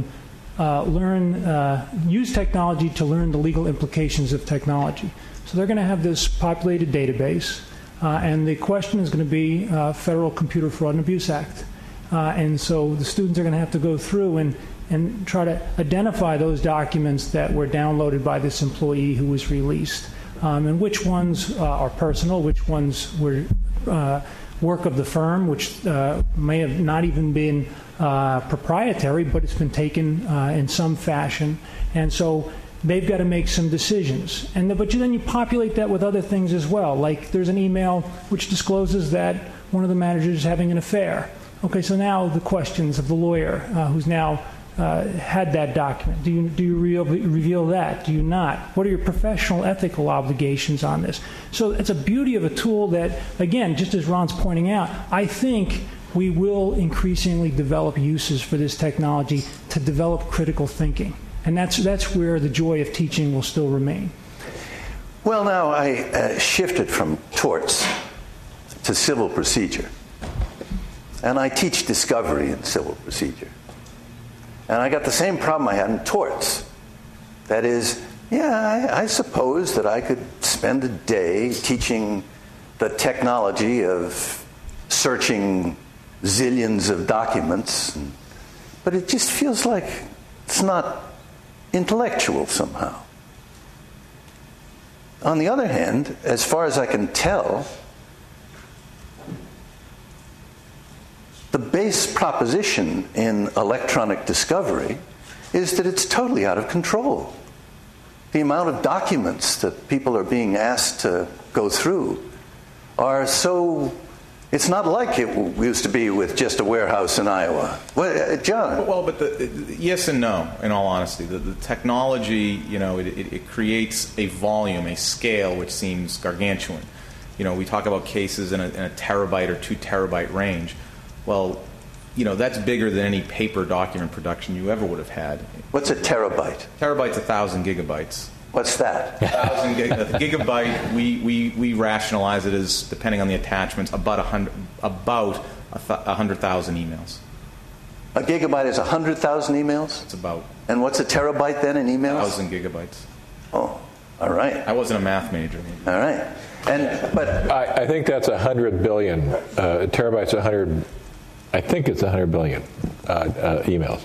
use technology to learn the legal implications of technology. So they're going to have this populated database. And the question is going to be Federal Computer Fraud and Abuse Act. And so the students are going to have to go through and try to identify those documents that were downloaded by this employee who was released, and which ones are personal, which ones were work of the firm, which may have not even been proprietary, but it's been taken in some fashion. And so they've got to make some decisions. But then you populate that with other things as well. Like there's an email which discloses that one of the managers is having an affair. Okay, so now the questions of the lawyer who's now had that document. Do you reveal that? Do you not? What are your professional ethical obligations on this? So it's a beauty of a tool that, again, just as Ron's pointing out, I think we will increasingly develop uses for this technology to develop critical thinking. And that's where the joy of teaching will still remain. Well, now I shifted from torts to civil procedure. And I teach discovery in civil procedure. And I got the same problem I had in torts. That is, Yeah, I suppose that I could spend a day teaching the technology of searching zillions of documents, but it just feels like it's not intellectual somehow. On the other hand, as far as I can tell, the base proposition in electronic discovery is that it's totally out of control. The amount of documents that people are being asked to go through are so... It's not like it used to be with just a warehouse in Iowa. Well, John? Well, but yes and no, in all honesty. The technology, it creates a volume, a scale, which seems gargantuan. We talk about cases in a terabyte or 2 terabyte range. Well, that's bigger than any paper document production you ever would have had. What's a terabyte? Terabyte's 1,000 gigabytes. What's that? 1,000 gigabyte. We rationalize it as, depending on the attachments, about 100,000 emails. A gigabyte is 100,000 emails? It's about. And what's a terabyte then in emails? 1,000 gigabytes. Oh, all right. I wasn't a math major. All right. But I think that's 100 billion. Terabytes 100. I think it's 100 billion emails.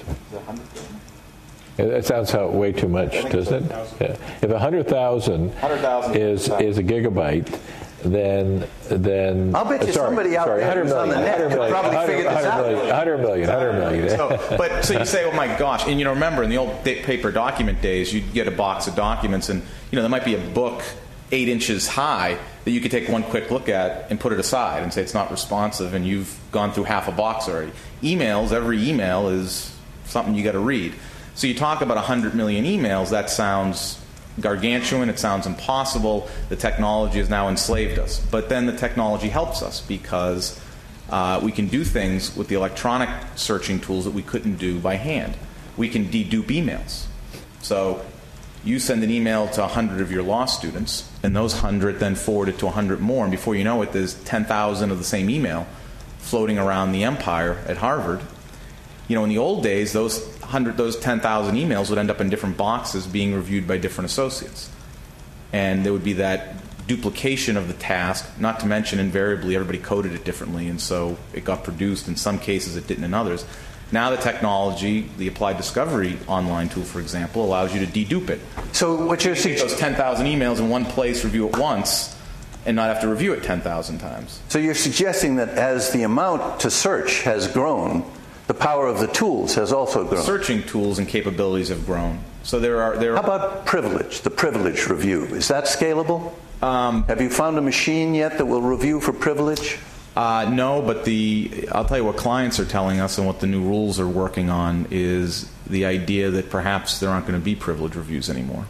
It sounds way too much, doesn't it? Yeah. If 100,000 is a gigabyte, then I'll bet you somebody out there who's on the net could probably figure this out. 100 million. So you say, oh my gosh, and remember in the old paper document days, you'd get a box of documents, and there might be a book 8 inches high that you could take one quick look at and put it aside and say it's not responsive, and you've gone through half a box already. Emails, every email is something you got to read. So you talk about 100 million emails, that sounds gargantuan, it sounds impossible. The technology has now enslaved us. But then the technology helps us because we can do things with the electronic searching tools that we couldn't do by hand. We can dedupe emails. So you send an email to 100 of your law students, and those 100 then forward it to 100 more, and before you know it, there's 10,000 of the same email floating around the empire at Harvard. In the old days, those 10,000 emails would end up in different boxes being reviewed by different associates. And there would be that duplication of the task, not to mention invariably everybody coded it differently, and so it got produced. In some cases it didn't in others. Now the technology, the Applied Discovery online tool, for example, allows you to dedupe it. So what you're suggesting, those 10,000 emails in one place, review it once, and not have to review it 10,000 times. So you're suggesting that as the amount to search has grown, the power of the tools has also grown. Searching tools and capabilities have grown. So there are. How about privilege? The privilege review, is that scalable? Have you found a machine yet that will review for privilege? No, but I'll tell you what clients are telling us, and what the new rules are working on is the idea that perhaps there aren't going to be privilege reviews anymore.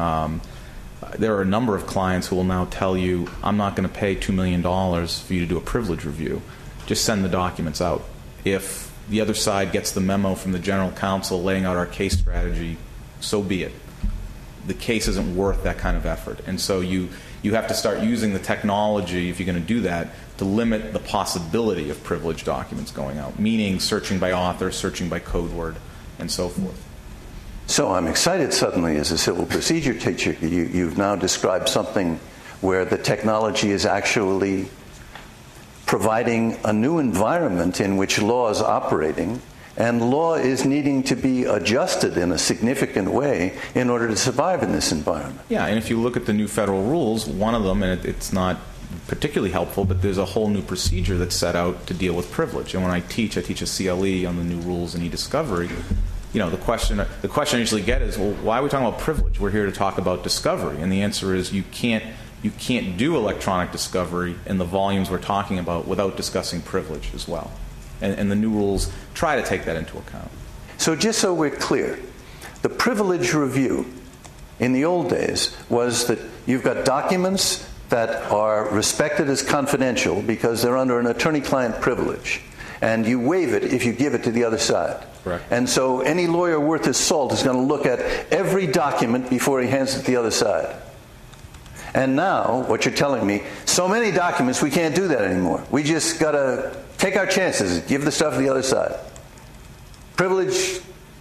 There are a number of clients who will now tell you, I'm not going to pay $2 million for you to do a privilege review. Just send the documents out. If the other side gets the memo from the general counsel laying out our case strategy, so be it. The case isn't worth that kind of effort. And so you have to start using the technology, if you're going to do that, to limit the possibility of privileged documents going out, meaning searching by author, searching by code word, and so forth. So I'm excited suddenly as a civil procedure teacher. You've now described something where the technology is actually providing a new environment in which law is operating, and law is needing to be adjusted in a significant way in order to survive in this environment. Yeah, and if you look at the new federal rules, one of them, and it's not particularly helpful, but there's a whole new procedure that's set out to deal with privilege. And when I teach a CLE on the new rules in e-discovery. The question I usually get is, well, why are we talking about privilege? We're here to talk about discovery, and the answer is you can't do electronic discovery in the volumes we're talking about without discussing privilege as well. And the new rules try to take that into account. So just so we're clear, the privilege review in the old days was that you've got documents that are respected as confidential because they're under an attorney-client privilege, and you waive it if you give it to the other side. Correct. And so any lawyer worth his salt is going to look at every document before he hands it to the other side. And now, what you're telling me, so many documents, we can't do that anymore. We just got to take our chances, give the stuff to the other side. Privilege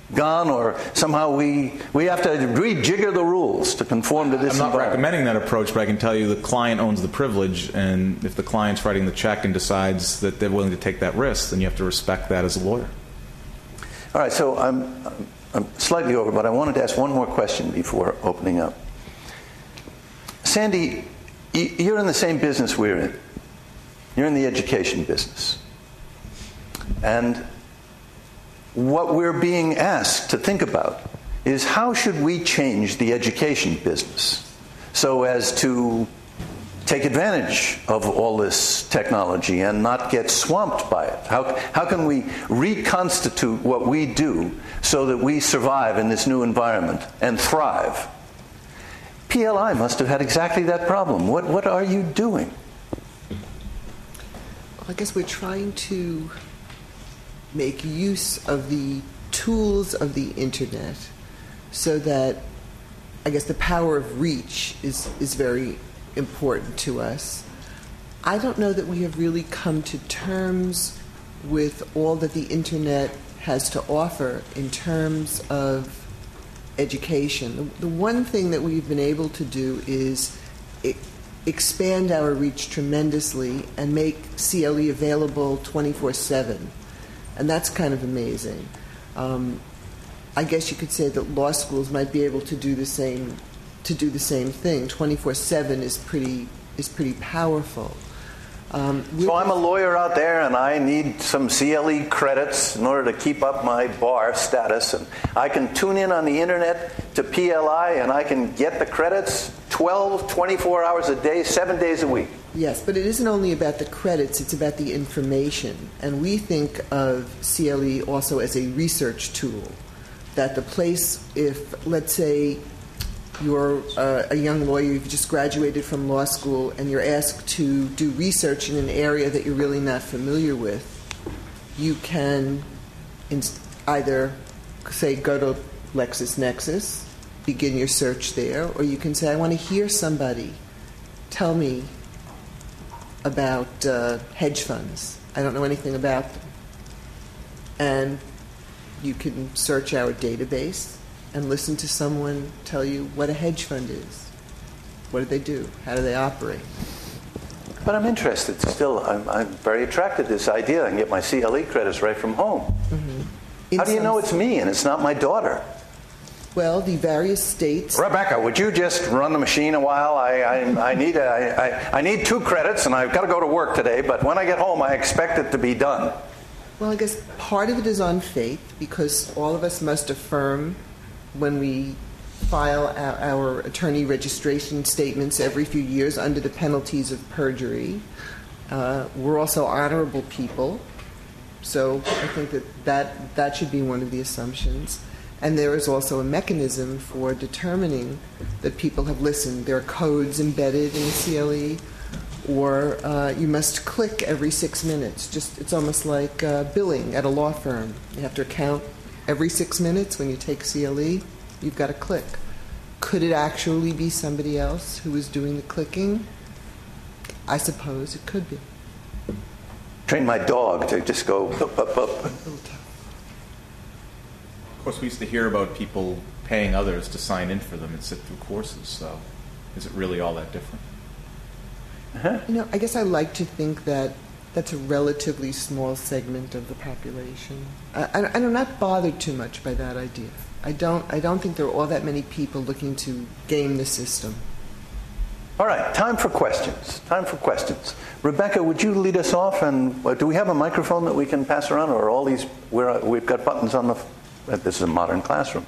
gone, or somehow we have to rejigger the rules to conform to this I'm not environment? recommending that approach, but I can tell you the client owns the privilege, and if the client's writing the check and decides that they're willing to take that risk, then you have to respect that as a lawyer. All right, so I'm slightly over, but I wanted to ask one more question before opening up. Sandy, you're in the same business we're in. You're in the education business. And what we're being asked to think about is how should we change the education business so as to take advantage of all this technology and not get swamped by it? How can we reconstitute what we do so that we survive in this new environment and thrive? PLI must have had exactly that problem. What are you doing? I guess we're trying to make use of the tools of the internet so that, I guess, the power of reach is very important to us. I don't know that we have really come to terms with all that the internet has to offer in terms of education. The one thing that we've been able to do is expand our reach tremendously and make CLE available 24/7. And that's kind of amazing. I guess you could say that law schools might be able to do the same thing. 24/7 is pretty powerful. So I'm a lawyer out there, and I need some CLE credits in order to keep up my bar status. And I can tune in on the internet to PLI, and I can get the credits 12, 24 hours a day, 7 days a week. Yes, but it isn't only about the credits, it's about the information. And we think of CLE also as a research tool. That the place, if, let's say, you're a young lawyer, you've just graduated from law school, and you're asked to do research in an area that you're really not familiar with, you can either, say, go to LexisNexis, begin your search there, or you can say, I want to hear somebody tell me about hedge funds. I don't know anything about them. And you can search our database and listen to someone tell you what a hedge fund is. What do they do? How do they operate? But I'm interested still. I'm very attracted to this idea. I can get my CLE credits right from home. Mm-hmm. How do you know it's me and it's not my daughter? Well, the various states... Rebecca, would you just run the machine a while? I need 2 credits, and I've got to go to work today, but when I get home, I expect it to be done. Well, I guess part of it is on faith, because all of us must affirm when we file our attorney registration statements every few years under the penalties of perjury. We're also honorable people, so I think that should be one of the assumptions. And there is also a mechanism for determining that people have listened. There are codes embedded in CLE, or you must click every 6 minutes. It's almost like billing at a law firm. You have to count every 6 minutes when you take CLE. You've got to click. Could it actually be somebody else who is doing the clicking? I suppose it could be. Train my dog to just go up, up, up. Of course, we used to hear about people paying others to sign in for them and sit through courses, so is it really all that different? I guess I like to think that that's a relatively small segment of the population. I'm not bothered too much by that idea. I don't think there are all that many people looking to game the system. All right, time for questions. Rebecca, would you lead us off? And do we have a microphone that we can pass around, or are all these? We've got buttons on the. This is a modern classroom.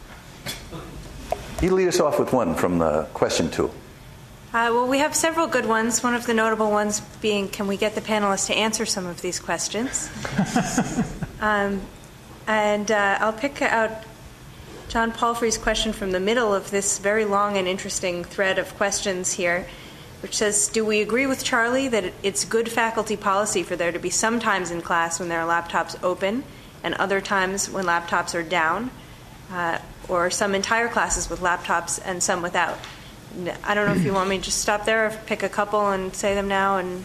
You lead us off with one from the question tool. Well, we have several good ones. One of the notable ones being, can we get the panelists to answer some of these questions? I'll pick out John Palfrey's question from the middle of this very long and interesting thread of questions here, which says, do we agree with Charlie that it's good faculty policy for there to be some times in class when there are laptops open and other times when laptops are down, or some entire classes with laptops and some without? I don't know if you want me to just stop there or pick a couple and say them now. And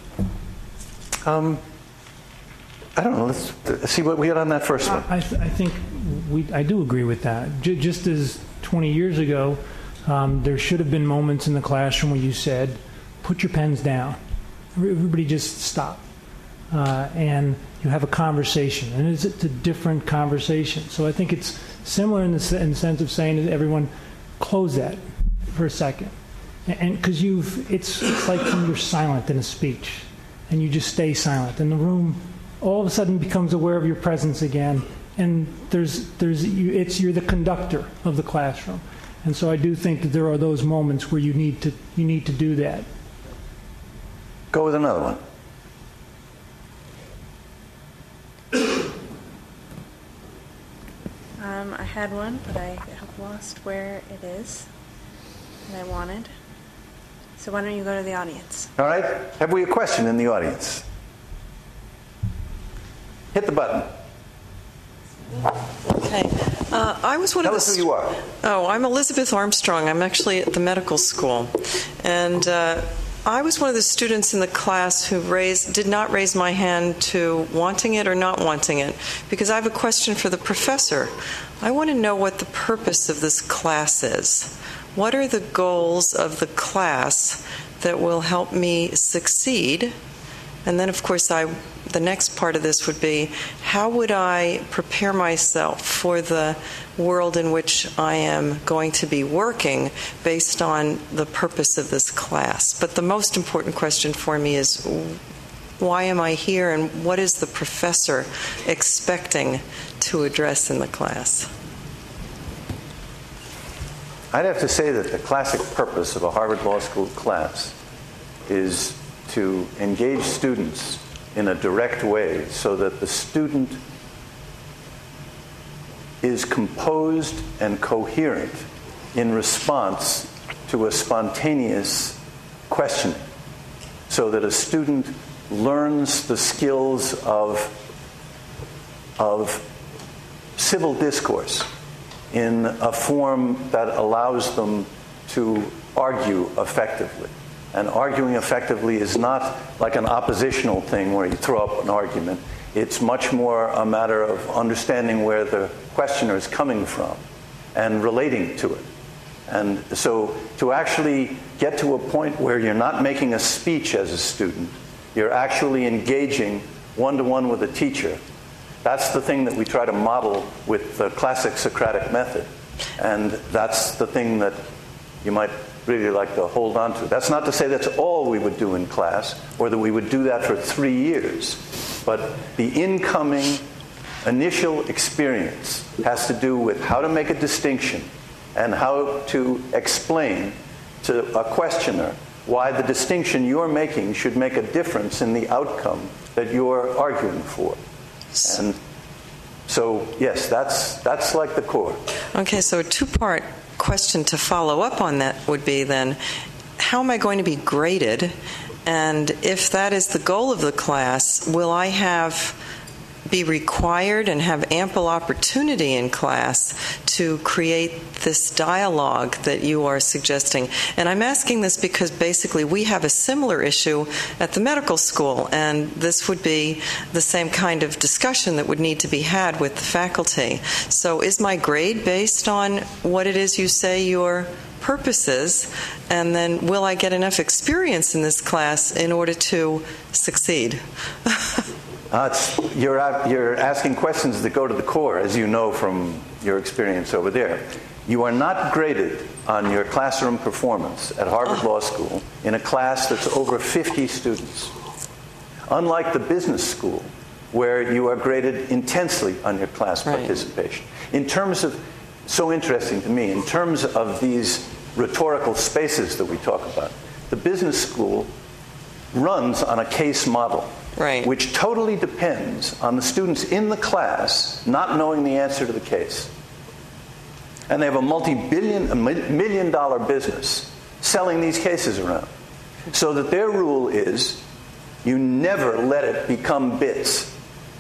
I don't know. Let's see what we got on that first one. I think I do agree with that. Just as 20 years ago, there should have been moments in the classroom where you said, put your pens down. Everybody just stop. And you have a conversation. And it's a different conversation. So I think it's similar in the sense of saying to everyone, close that for a second. And because it's like you're silent in a speech. And you just stay silent. And the room all of a sudden becomes aware of your presence again. And you're the conductor of the classroom. And so I do think that there are those moments where you need to do that. Go with another one. I had one, but I have lost where it is that I wanted. So why don't you go to the audience? All right. Have we a question in the audience? Hit the button. Okay. I was one Tell of us who you are. Oh, I'm Elizabeth Armstrong. I'm actually at the medical school. And I was one of the students in the class who did not raise my hand to wanting it or not wanting it, because I have a question for the professor. I want to know what the purpose of this class is. What are the goals of the class that will help me succeed? And then, of course, the next part of this would be, how would I prepare myself for the world in which I am going to be working based on the purpose of this class? But the most important question for me is, why am I here, and what is the professor expecting to address in the class? I'd have to say that the classic purpose of a Harvard Law School class is to engage students in a direct way so that the student is composed and coherent in response to a spontaneous questioning, so that a student learns the skills of civil discourse in a form that allows them to argue effectively. And arguing effectively is not like an oppositional thing where you throw up an argument. It's much more a matter of understanding where the questioner is coming from and relating to it. And so to actually get to a point where you're not making a speech as a student, you're actually engaging one-to-one with a teacher, that's the thing that we try to model with the classic Socratic method. And that's the thing that you might really like to hold on to. That's not to say that's all we would do in class, or that we would do that for 3 years. But the incoming initial experience has to do with how to make a distinction and how to explain to a questioner why the distinction you're making should make a difference in the outcome that you're arguing for. And so, yes, that's like the core. Okay, so a two-part question to follow up on that would be then, how am I going to be graded? And if that is the goal of the class, will I be required and have ample opportunity in class to create this dialogue that you are suggesting? And I'm asking this because basically we have a similar issue at the medical school, and this would be the same kind of discussion that would need to be had with the faculty. So is my grade based on what it is you say your purpose is, and then will I get enough experience in this class in order to succeed? You're asking questions that go to the core, as you know from your experience over there. You are not graded on your classroom performance at Harvard Law School in a class that's over 50 students. Unlike the business school, where you are graded intensely on your class participation. In terms of, so interesting to me, in terms of these rhetorical spaces that we talk about, the business school runs on a case model. Right. Which totally depends on the students in the class not knowing the answer to the case. And they have a multi-million-dollar business selling these cases around. So that their rule is, you never let it become bits.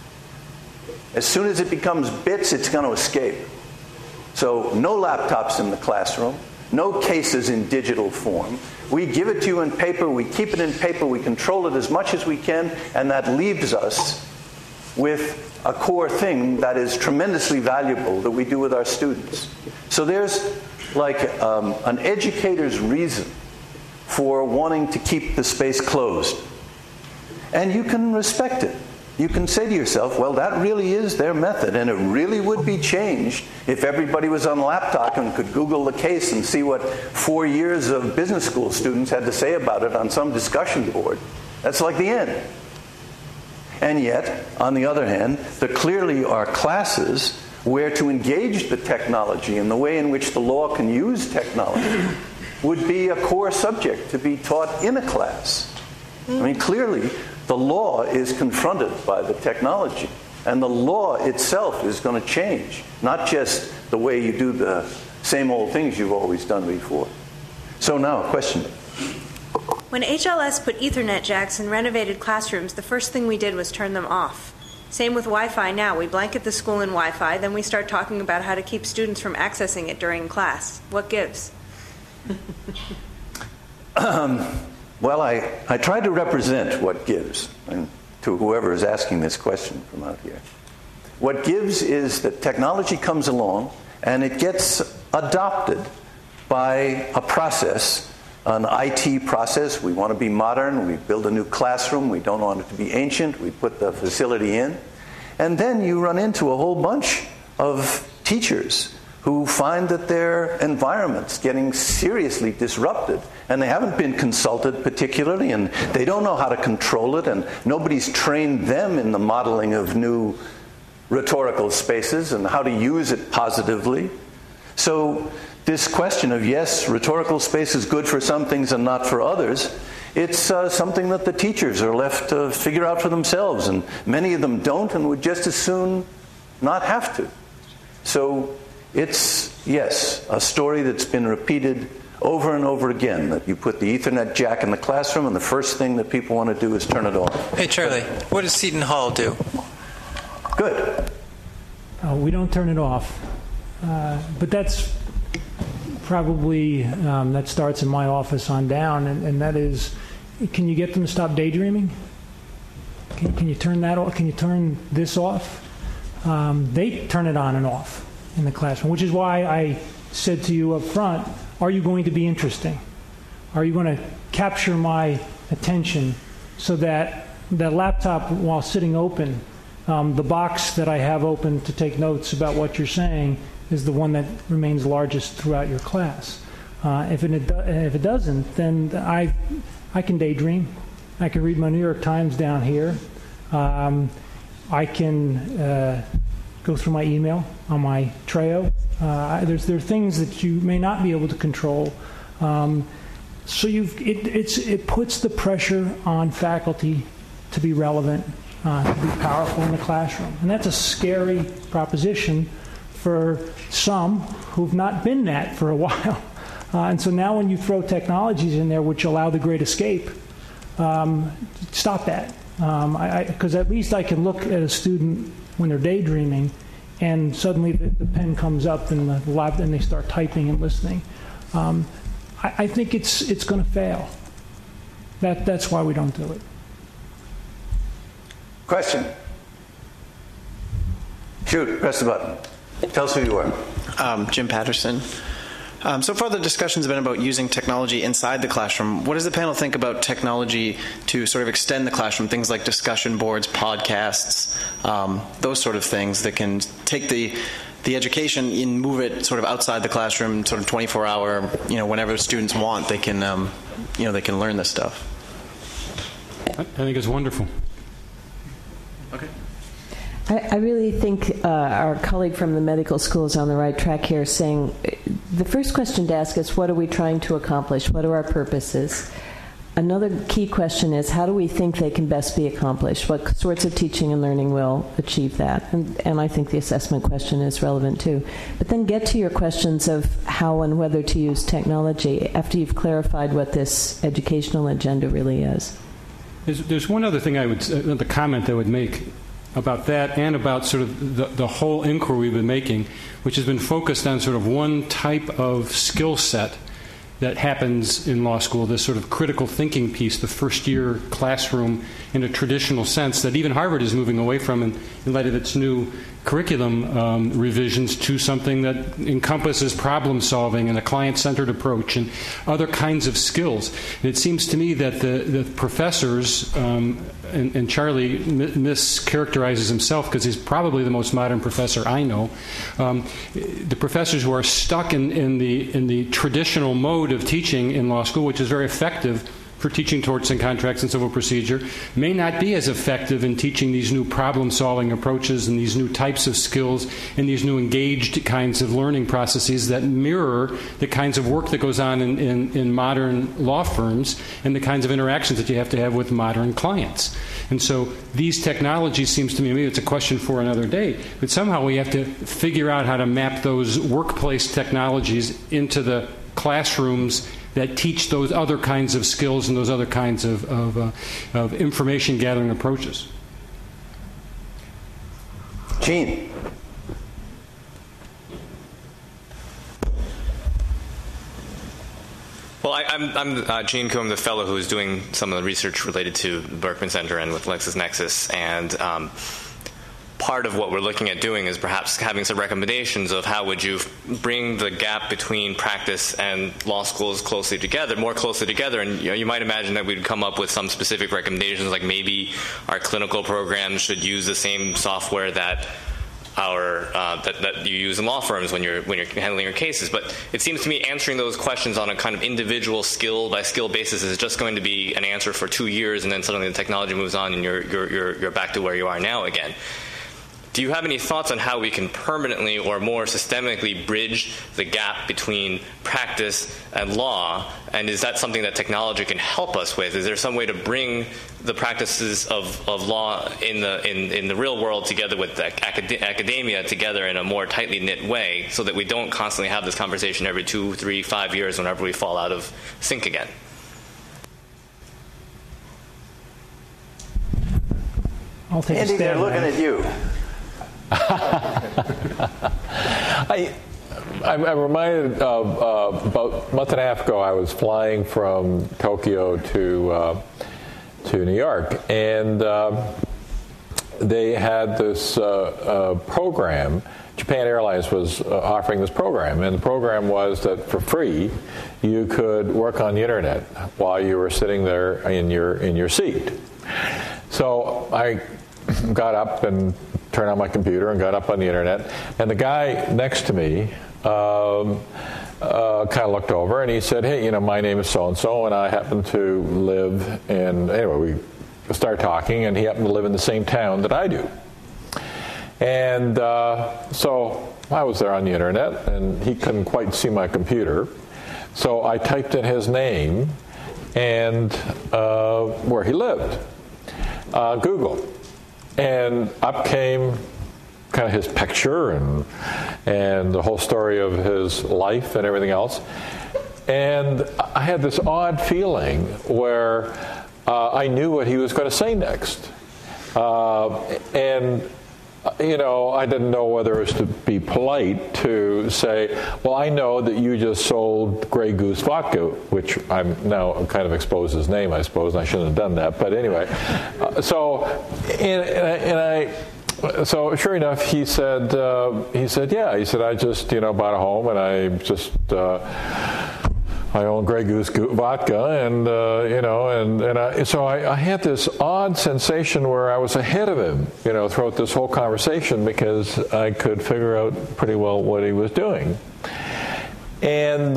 As soon as it becomes bits, it's going to escape. So no laptops in the classroom, no cases in digital form. We give it to you in paper, we keep it in paper, we control it as much as we can, and that leaves us with a core thing that is tremendously valuable that we do with our students. So there's like an educator's reason for wanting to keep the space closed. And you can respect it. You can say to yourself, well, that really is their method, and it really would be changed if everybody was on a laptop and could Google the case and see what 4 years of business school students had to say about it on some discussion board. That's like the end. And yet, on the other hand, there clearly are classes where to engage the technology and the way in which the law can use technology would be a core subject to be taught in a class. I mean, clearly, the law is confronted by the technology, and the law itself is going to change, not just the way you do the same old things you've always done before. So now, question. When HLS put Ethernet jacks in renovated classrooms, the first thing we did was turn them off. Same with Wi-Fi now. We blanket the school in Wi-Fi, then we start talking about how to keep students from accessing it during class. What gives? Well, I tried to represent what gives, and to whoever is asking this question from out here. What gives is that technology comes along and it gets adopted by a process, an IT process. We want to be modern. We build a new classroom. We don't want it to be ancient. We put the facility in. And then you run into a whole bunch of teachers who find that their environment's getting seriously disrupted, and they haven't been consulted particularly, and they don't know how to control it, and nobody's trained them in the modeling of new rhetorical spaces and how to use it positively. So this question of, yes, rhetorical space is good for some things and not for others, it's something that the teachers are left to figure out for themselves, and many of them don't and would just as soon not have to. So it's, yes, a story that's been repeated over and over again, that you put the Ethernet jack in the classroom and the first thing that people want to do is turn it off. Hey, Charlie, what does Seton Hall do? Good. We don't turn it off. But that's probably, that starts in my office on down, and that is, can you get them to stop daydreaming? Can you turn that off? Can you turn this off? They turn it on and off in the classroom, which is why I said to you up front, are you going to be interesting? Are you going to capture my attention so that the laptop, while sitting open, the box that I have open to take notes about what you're saying is the one that remains largest throughout your class. If it doesn't, then I can daydream. I can read my New York Times down here. I can go through my email on my Trello. There are things that you may not be able to control. So it puts the pressure on faculty to be relevant, to be powerful in the classroom. And that's a scary proposition for some who've not been that for a while. And so now when you throw technologies in there which allow the great escape, stop that. Because at least I can look at a student when they're daydreaming, and suddenly the pen comes up and the lab, and they start typing and listening. I think it's going to fail. That's why we don't do it. Question. Shoot, press the button. Tell us who you are. Jim Patterson. So far the discussion's been about using technology inside the classroom. What does the panel think about technology to sort of extend the classroom, things like discussion boards, podcasts, those sort of things that can take the education and move it sort of outside the classroom, sort of 24-hour, whenever students want, they can, they can learn this stuff. I think it's wonderful. Okay. I really think our colleague from the medical school is on the right track here, saying the first question to ask is, what are we trying to accomplish? What are our purposes? Another key question is, how do we think they can best be accomplished? What sorts of teaching and learning will achieve that? And I think the assessment question is relevant too. But then get to your questions of how and whether to use technology after you've clarified what this educational agenda really is. There's one other thing the comment I would make about that, and about sort of the whole inquiry we've been making, which has been focused on sort of one type of skill set that happens in law school, this sort of critical thinking piece, the first-year classroom in a traditional sense that even Harvard is moving away from in light of its new curriculum revisions to something that encompasses problem solving and a client-centered approach and other kinds of skills. And it seems to me that the professors, and Charlie mischaracterizes himself because he's probably the most modern professor I know, the professors who are stuck in the traditional mode of teaching in law school, which is very effective for teaching torts and contracts and civil procedure, may not be as effective in teaching these new problem-solving approaches and these new types of skills and these new engaged kinds of learning processes that mirror the kinds of work that goes on in modern law firms and the kinds of interactions that you have to have with modern clients. And so these technologies, seems to me, maybe it's a question for another day, but somehow we have to figure out how to map those workplace technologies into the classrooms that teach those other kinds of skills and those other kinds of information gathering approaches. Gene. Well, I'm Gene Coombe, the fellow who is doing some of the research related to the Berkman Center and with LexisNexis, and part of what we're looking at doing is perhaps having some recommendations of how would you bring the gap between practice and law schools more closely together. And you might imagine that we'd come up with some specific recommendations, like maybe our clinical programs should use the same software that that you use in law firms when you're handling your cases. But it seems to me answering those questions on a kind of individual skill by skill basis is just going to be an answer for 2 years, and then suddenly the technology moves on and you're back to where you are now again. Do you have any thoughts on how we can permanently or more systemically bridge the gap between practice and law? And is that something that technology can help us with? Is there some way to bring the practices of law in the real world together with academia together in a more tightly knit way, so that we don't constantly have this conversation every 2, 3, 5 years whenever we fall out of sync again? I'll take Andy, a stab they're looking at you. I'm reminded of about a month and a half ago, I was flying from Tokyo to New York, and they had this program. Japan Airlines was offering this program, and the program was that for free you could work on the internet while you were sitting there in your seat. So I got up and turned on my computer and got up on the internet, and the guy next to me kind of looked over and he said, "Hey, my name is so-and-so, and I happen to live in," anyway, we started talking, and he happened to live in the same town that I do. And so I was there on the internet, and he couldn't quite see my computer, so I typed in his name and where he lived, Google. And up came kind of his picture and the whole story of his life and everything else. And I had this odd feeling where I knew what he was going to say next. And I didn't know whether it was to be polite to say, "Well, I know that you just sold Grey Goose vodka," which I'm now kind of exposed his name, I suppose, and I shouldn't have done that. But anyway, so sure enough, he said, "Yeah." He said, "I just, bought a home, and I just." I own Grey Goose vodka, and so I had this odd sensation where I was ahead of him, throughout this whole conversation, because I could figure out pretty well what he was doing, and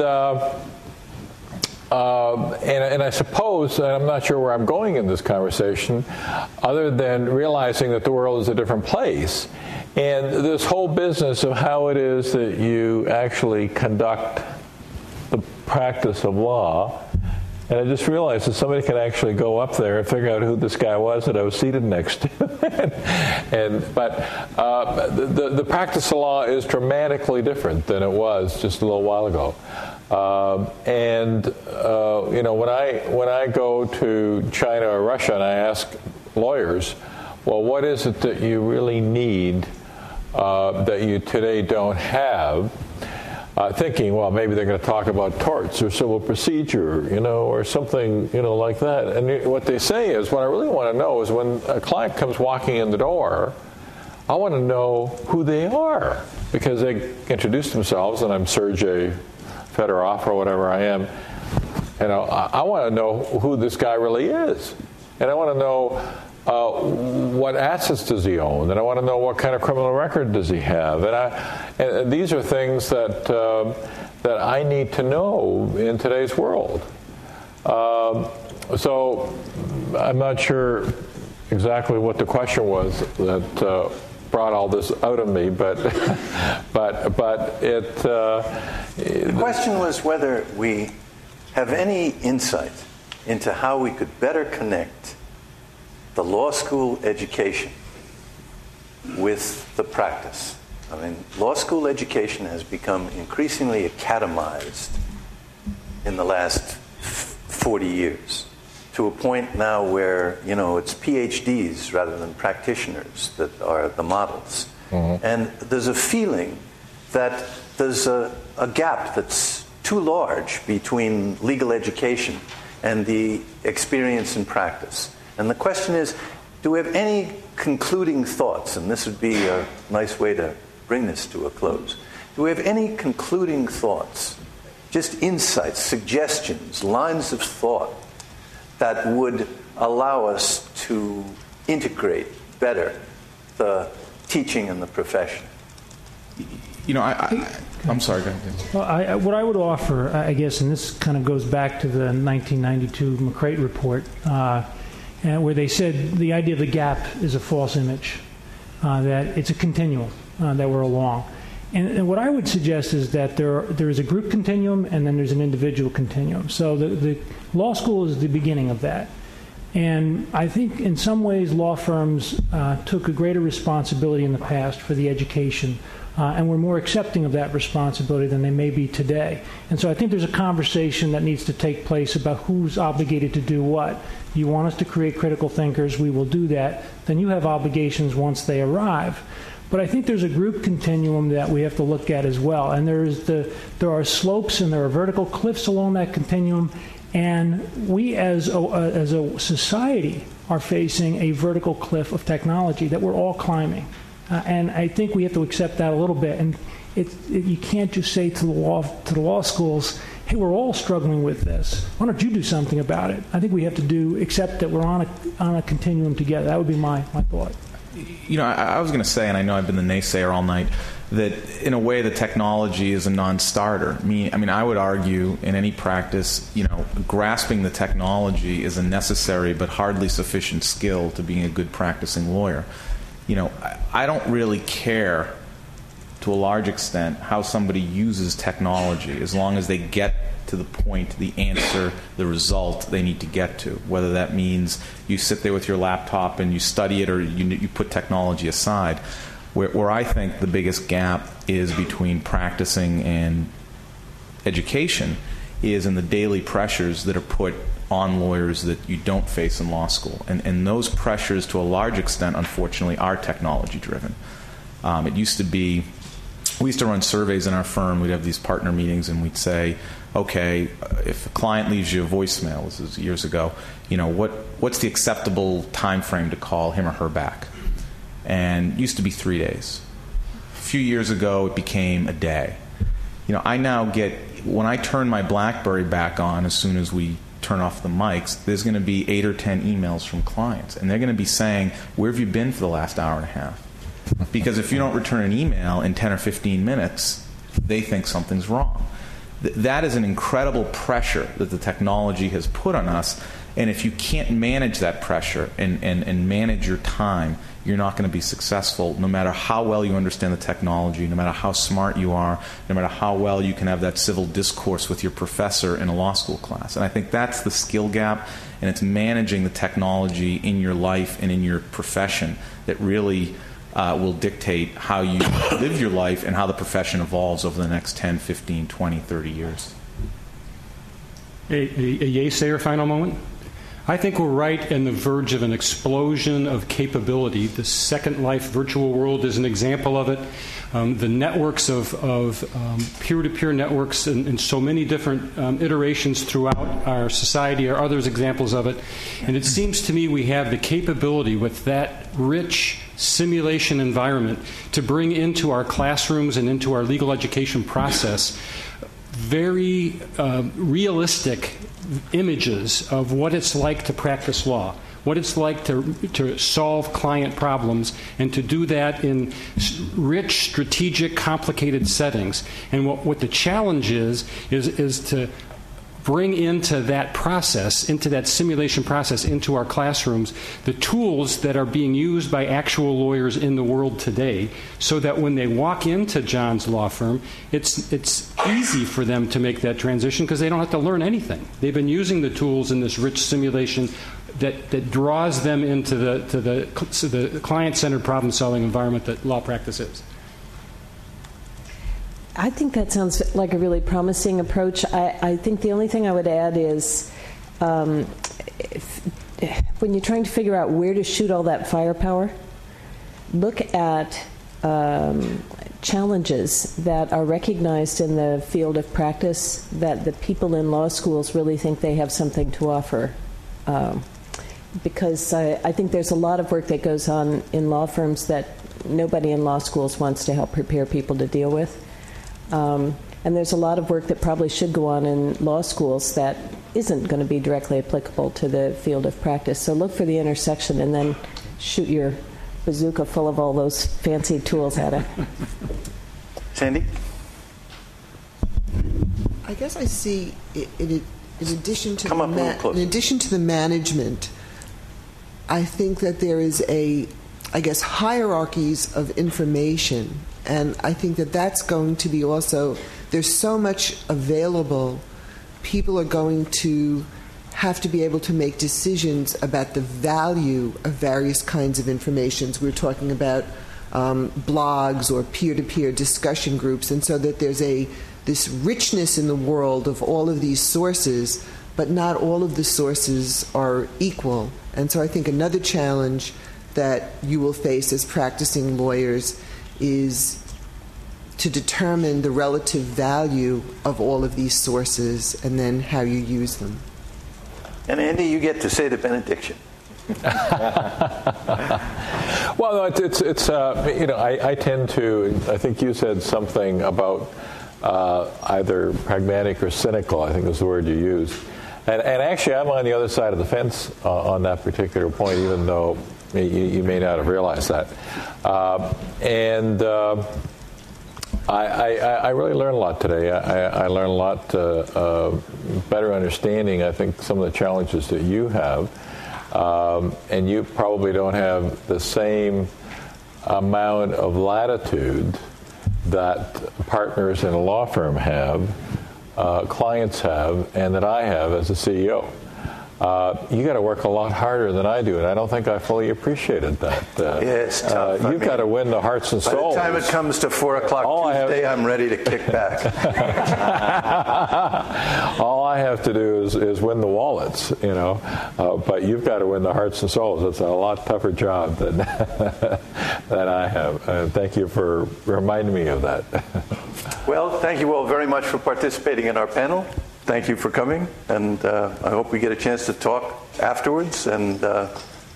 I suppose, and I'm not sure where I'm going in this conversation, other than realizing that the world is a different place, and this whole business of how it is that you actually conduct the practice of law. And I just realized that somebody could actually go up there and figure out who this guy was that I was seated next to. But the practice of law is dramatically different than it was just a little while ago. When I go to China or Russia and I ask lawyers, well, what is it that you really need that you today don't have? thinking, well, maybe they're going to talk about torts or civil procedure, or something, like that. And what they say is, what I really want to know is when a client comes walking in the door, I want to know who they are, because they introduce themselves, and I'm Sergey Fedorov or whatever I am. I want to know who this guy really is, and I want to know what assets does he own, and I want to know what kind of criminal record does he have, and these are things that I need to know in today's world. So I'm not sure exactly what the question was that brought all this out of me, but it. The question was whether we have any insight into how we could better connect the law school education with the practice. I mean, law school education has become increasingly academized in the last 40 years, to a point now where, it's PhDs rather than practitioners that are the models. Mm-hmm. And there's a feeling that there's a gap that's too large between legal education and the experience in practice. And the question is, do we have any concluding thoughts? And this would be a nice way to bring this to a close. Do we have any concluding thoughts, just insights, suggestions, lines of thought that would allow us to integrate better the teaching and the profession? I'm sorry, go ahead. Well, what I would offer, I guess, and this kind of goes back to the 1992 McCrate report, where they said the idea of the gap is a false image, that it's a continuum that we're along. And what I would suggest is that there is a group continuum and then there's an individual continuum. So the law school is the beginning of that. And I think in some ways law firms took a greater responsibility in the past for the education, and we're more accepting of that responsibility than they may be today. And so I think there's a conversation that needs to take place about who's obligated to do what. You want us to create critical thinkers, we will do that. Then you have obligations once they arrive. But I think there's a group continuum that we have to look at as well. And there are slopes and there are vertical cliffs along that continuum. And we as a society are facing a vertical cliff of technology that we're all climbing. And I think we have to accept that a little bit. And you can't just say to the law schools, hey, we're all struggling with this. Why don't you do something about it? I think we have to accept that we're on a continuum together. That would be my thought. I was going to say, and I know I've been the naysayer all night, that in a way the technology is a non-starter. I would argue in any practice, grasping the technology is a necessary but hardly sufficient skill to being a good practicing lawyer. I don't really care to a large extent how somebody uses technology as long as they get to the point, the answer, the result they need to get to. Whether that means you sit there with your laptop and you study it or you put technology aside. Where I think the biggest gap is between practicing and education is in the daily pressures that are put on lawyers that you don't face in law school. And those pressures, to a large extent, unfortunately, are technology-driven. It used to be, we used to run surveys in our firm. We'd have these partner meetings, and we'd say, okay, if a client leaves you a voicemail, this is years ago, what's the acceptable time frame to call him or her back? And it used to be 3 days. A few years ago, it became a day. I now get, when I turn my BlackBerry back on, as soon as we turn off the mics, there's going to be 8 or 10 emails from clients, and they're going to be saying, where have you been for the last hour and a half? Because if you don't return an email in 10 or 15 minutes, they think something's wrong. That is an incredible pressure that the technology has put on us, and if you can't manage that pressure and manage your time, you're not going to be successful, no matter how well you understand the technology, no matter how smart you are, no matter how well you can have that civil discourse with your professor in a law school class. And I think that's the skill gap, and it's managing the technology in your life and in your profession that really will dictate how you live your life and how the profession evolves over the next 10, 15, 20, 30 years. A yay-sayer final moment? I think we're right in the verge of an explosion of capability. The Second Life virtual world is an example of it. The networks of peer-to-peer networks and so many different iterations throughout our society are others examples of it. And it seems to me we have the capability with that rich simulation environment to bring into our classrooms and into our legal education process very realistic images of what it's like to practice law, what it's like to solve client problems, and to do that in rich, strategic, complicated settings. And what the challenge is to bring into that process, into that simulation process, into our classrooms, the tools that are being used by actual lawyers in the world today, so that when they walk into John's law firm, it's easy for them to make that transition because they don't have to learn anything. They've been using the tools in this rich simulation that draws them into the client-centered problem-solving environment that law practice is. I think that sounds like a really promising approach. I think the only thing I would add is when you're trying to figure out where to shoot all that firepower, look at challenges that are recognized in the field of practice that the people in law schools really think they have something to offer. Because I think there's a lot of work that goes on in law firms that nobody in law schools wants to help prepare people to deal with. And there's a lot of work that probably should go on in law schools that isn't going to be directly applicable to the field of practice. So look for the intersection and then shoot your bazooka full of all those fancy tools at it. Sandy? I guess I see, in addition to in addition to the management, I think that there is hierarchies of information. And I think that that's going to be also, there's so much available, people are going to have to be able to make decisions about the value of various kinds of information. We're talking about blogs or peer-to-peer discussion groups, and so that there's this richness in the world of all of these sources, but not all of the sources are equal. And so I think another challenge that you will face as practicing lawyers is to determine the relative value of all of these sources and then how you use them. And Andy, you get to say the benediction. Well, no, it's I tend to, I think you said something about either pragmatic or cynical, I think was the word you used. And actually, I'm on the other side of the fence on that particular point, even though you may not have realized that. I really learned a lot today. I learned a lot, better understanding, I think, some of the challenges that you have. And you probably don't have the same amount of latitude that partners in a law firm have, clients have, and that I have as a CEO. You got to work a lot harder than I do, and I don't think I fully appreciated that. Yes, you've got to win the hearts and souls. By the time it comes to 4 o'clock Tuesday, I'm ready to kick back. All I have to do is win the wallets, but you've got to win the hearts and souls. It's a lot tougher job than I have. Thank you for reminding me of that. Well, thank you all very much for participating in our panel. Thank you for coming, and I hope we get a chance to talk afterwards, and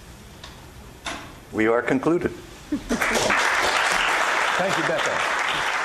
we are concluded. Thank you, Becca.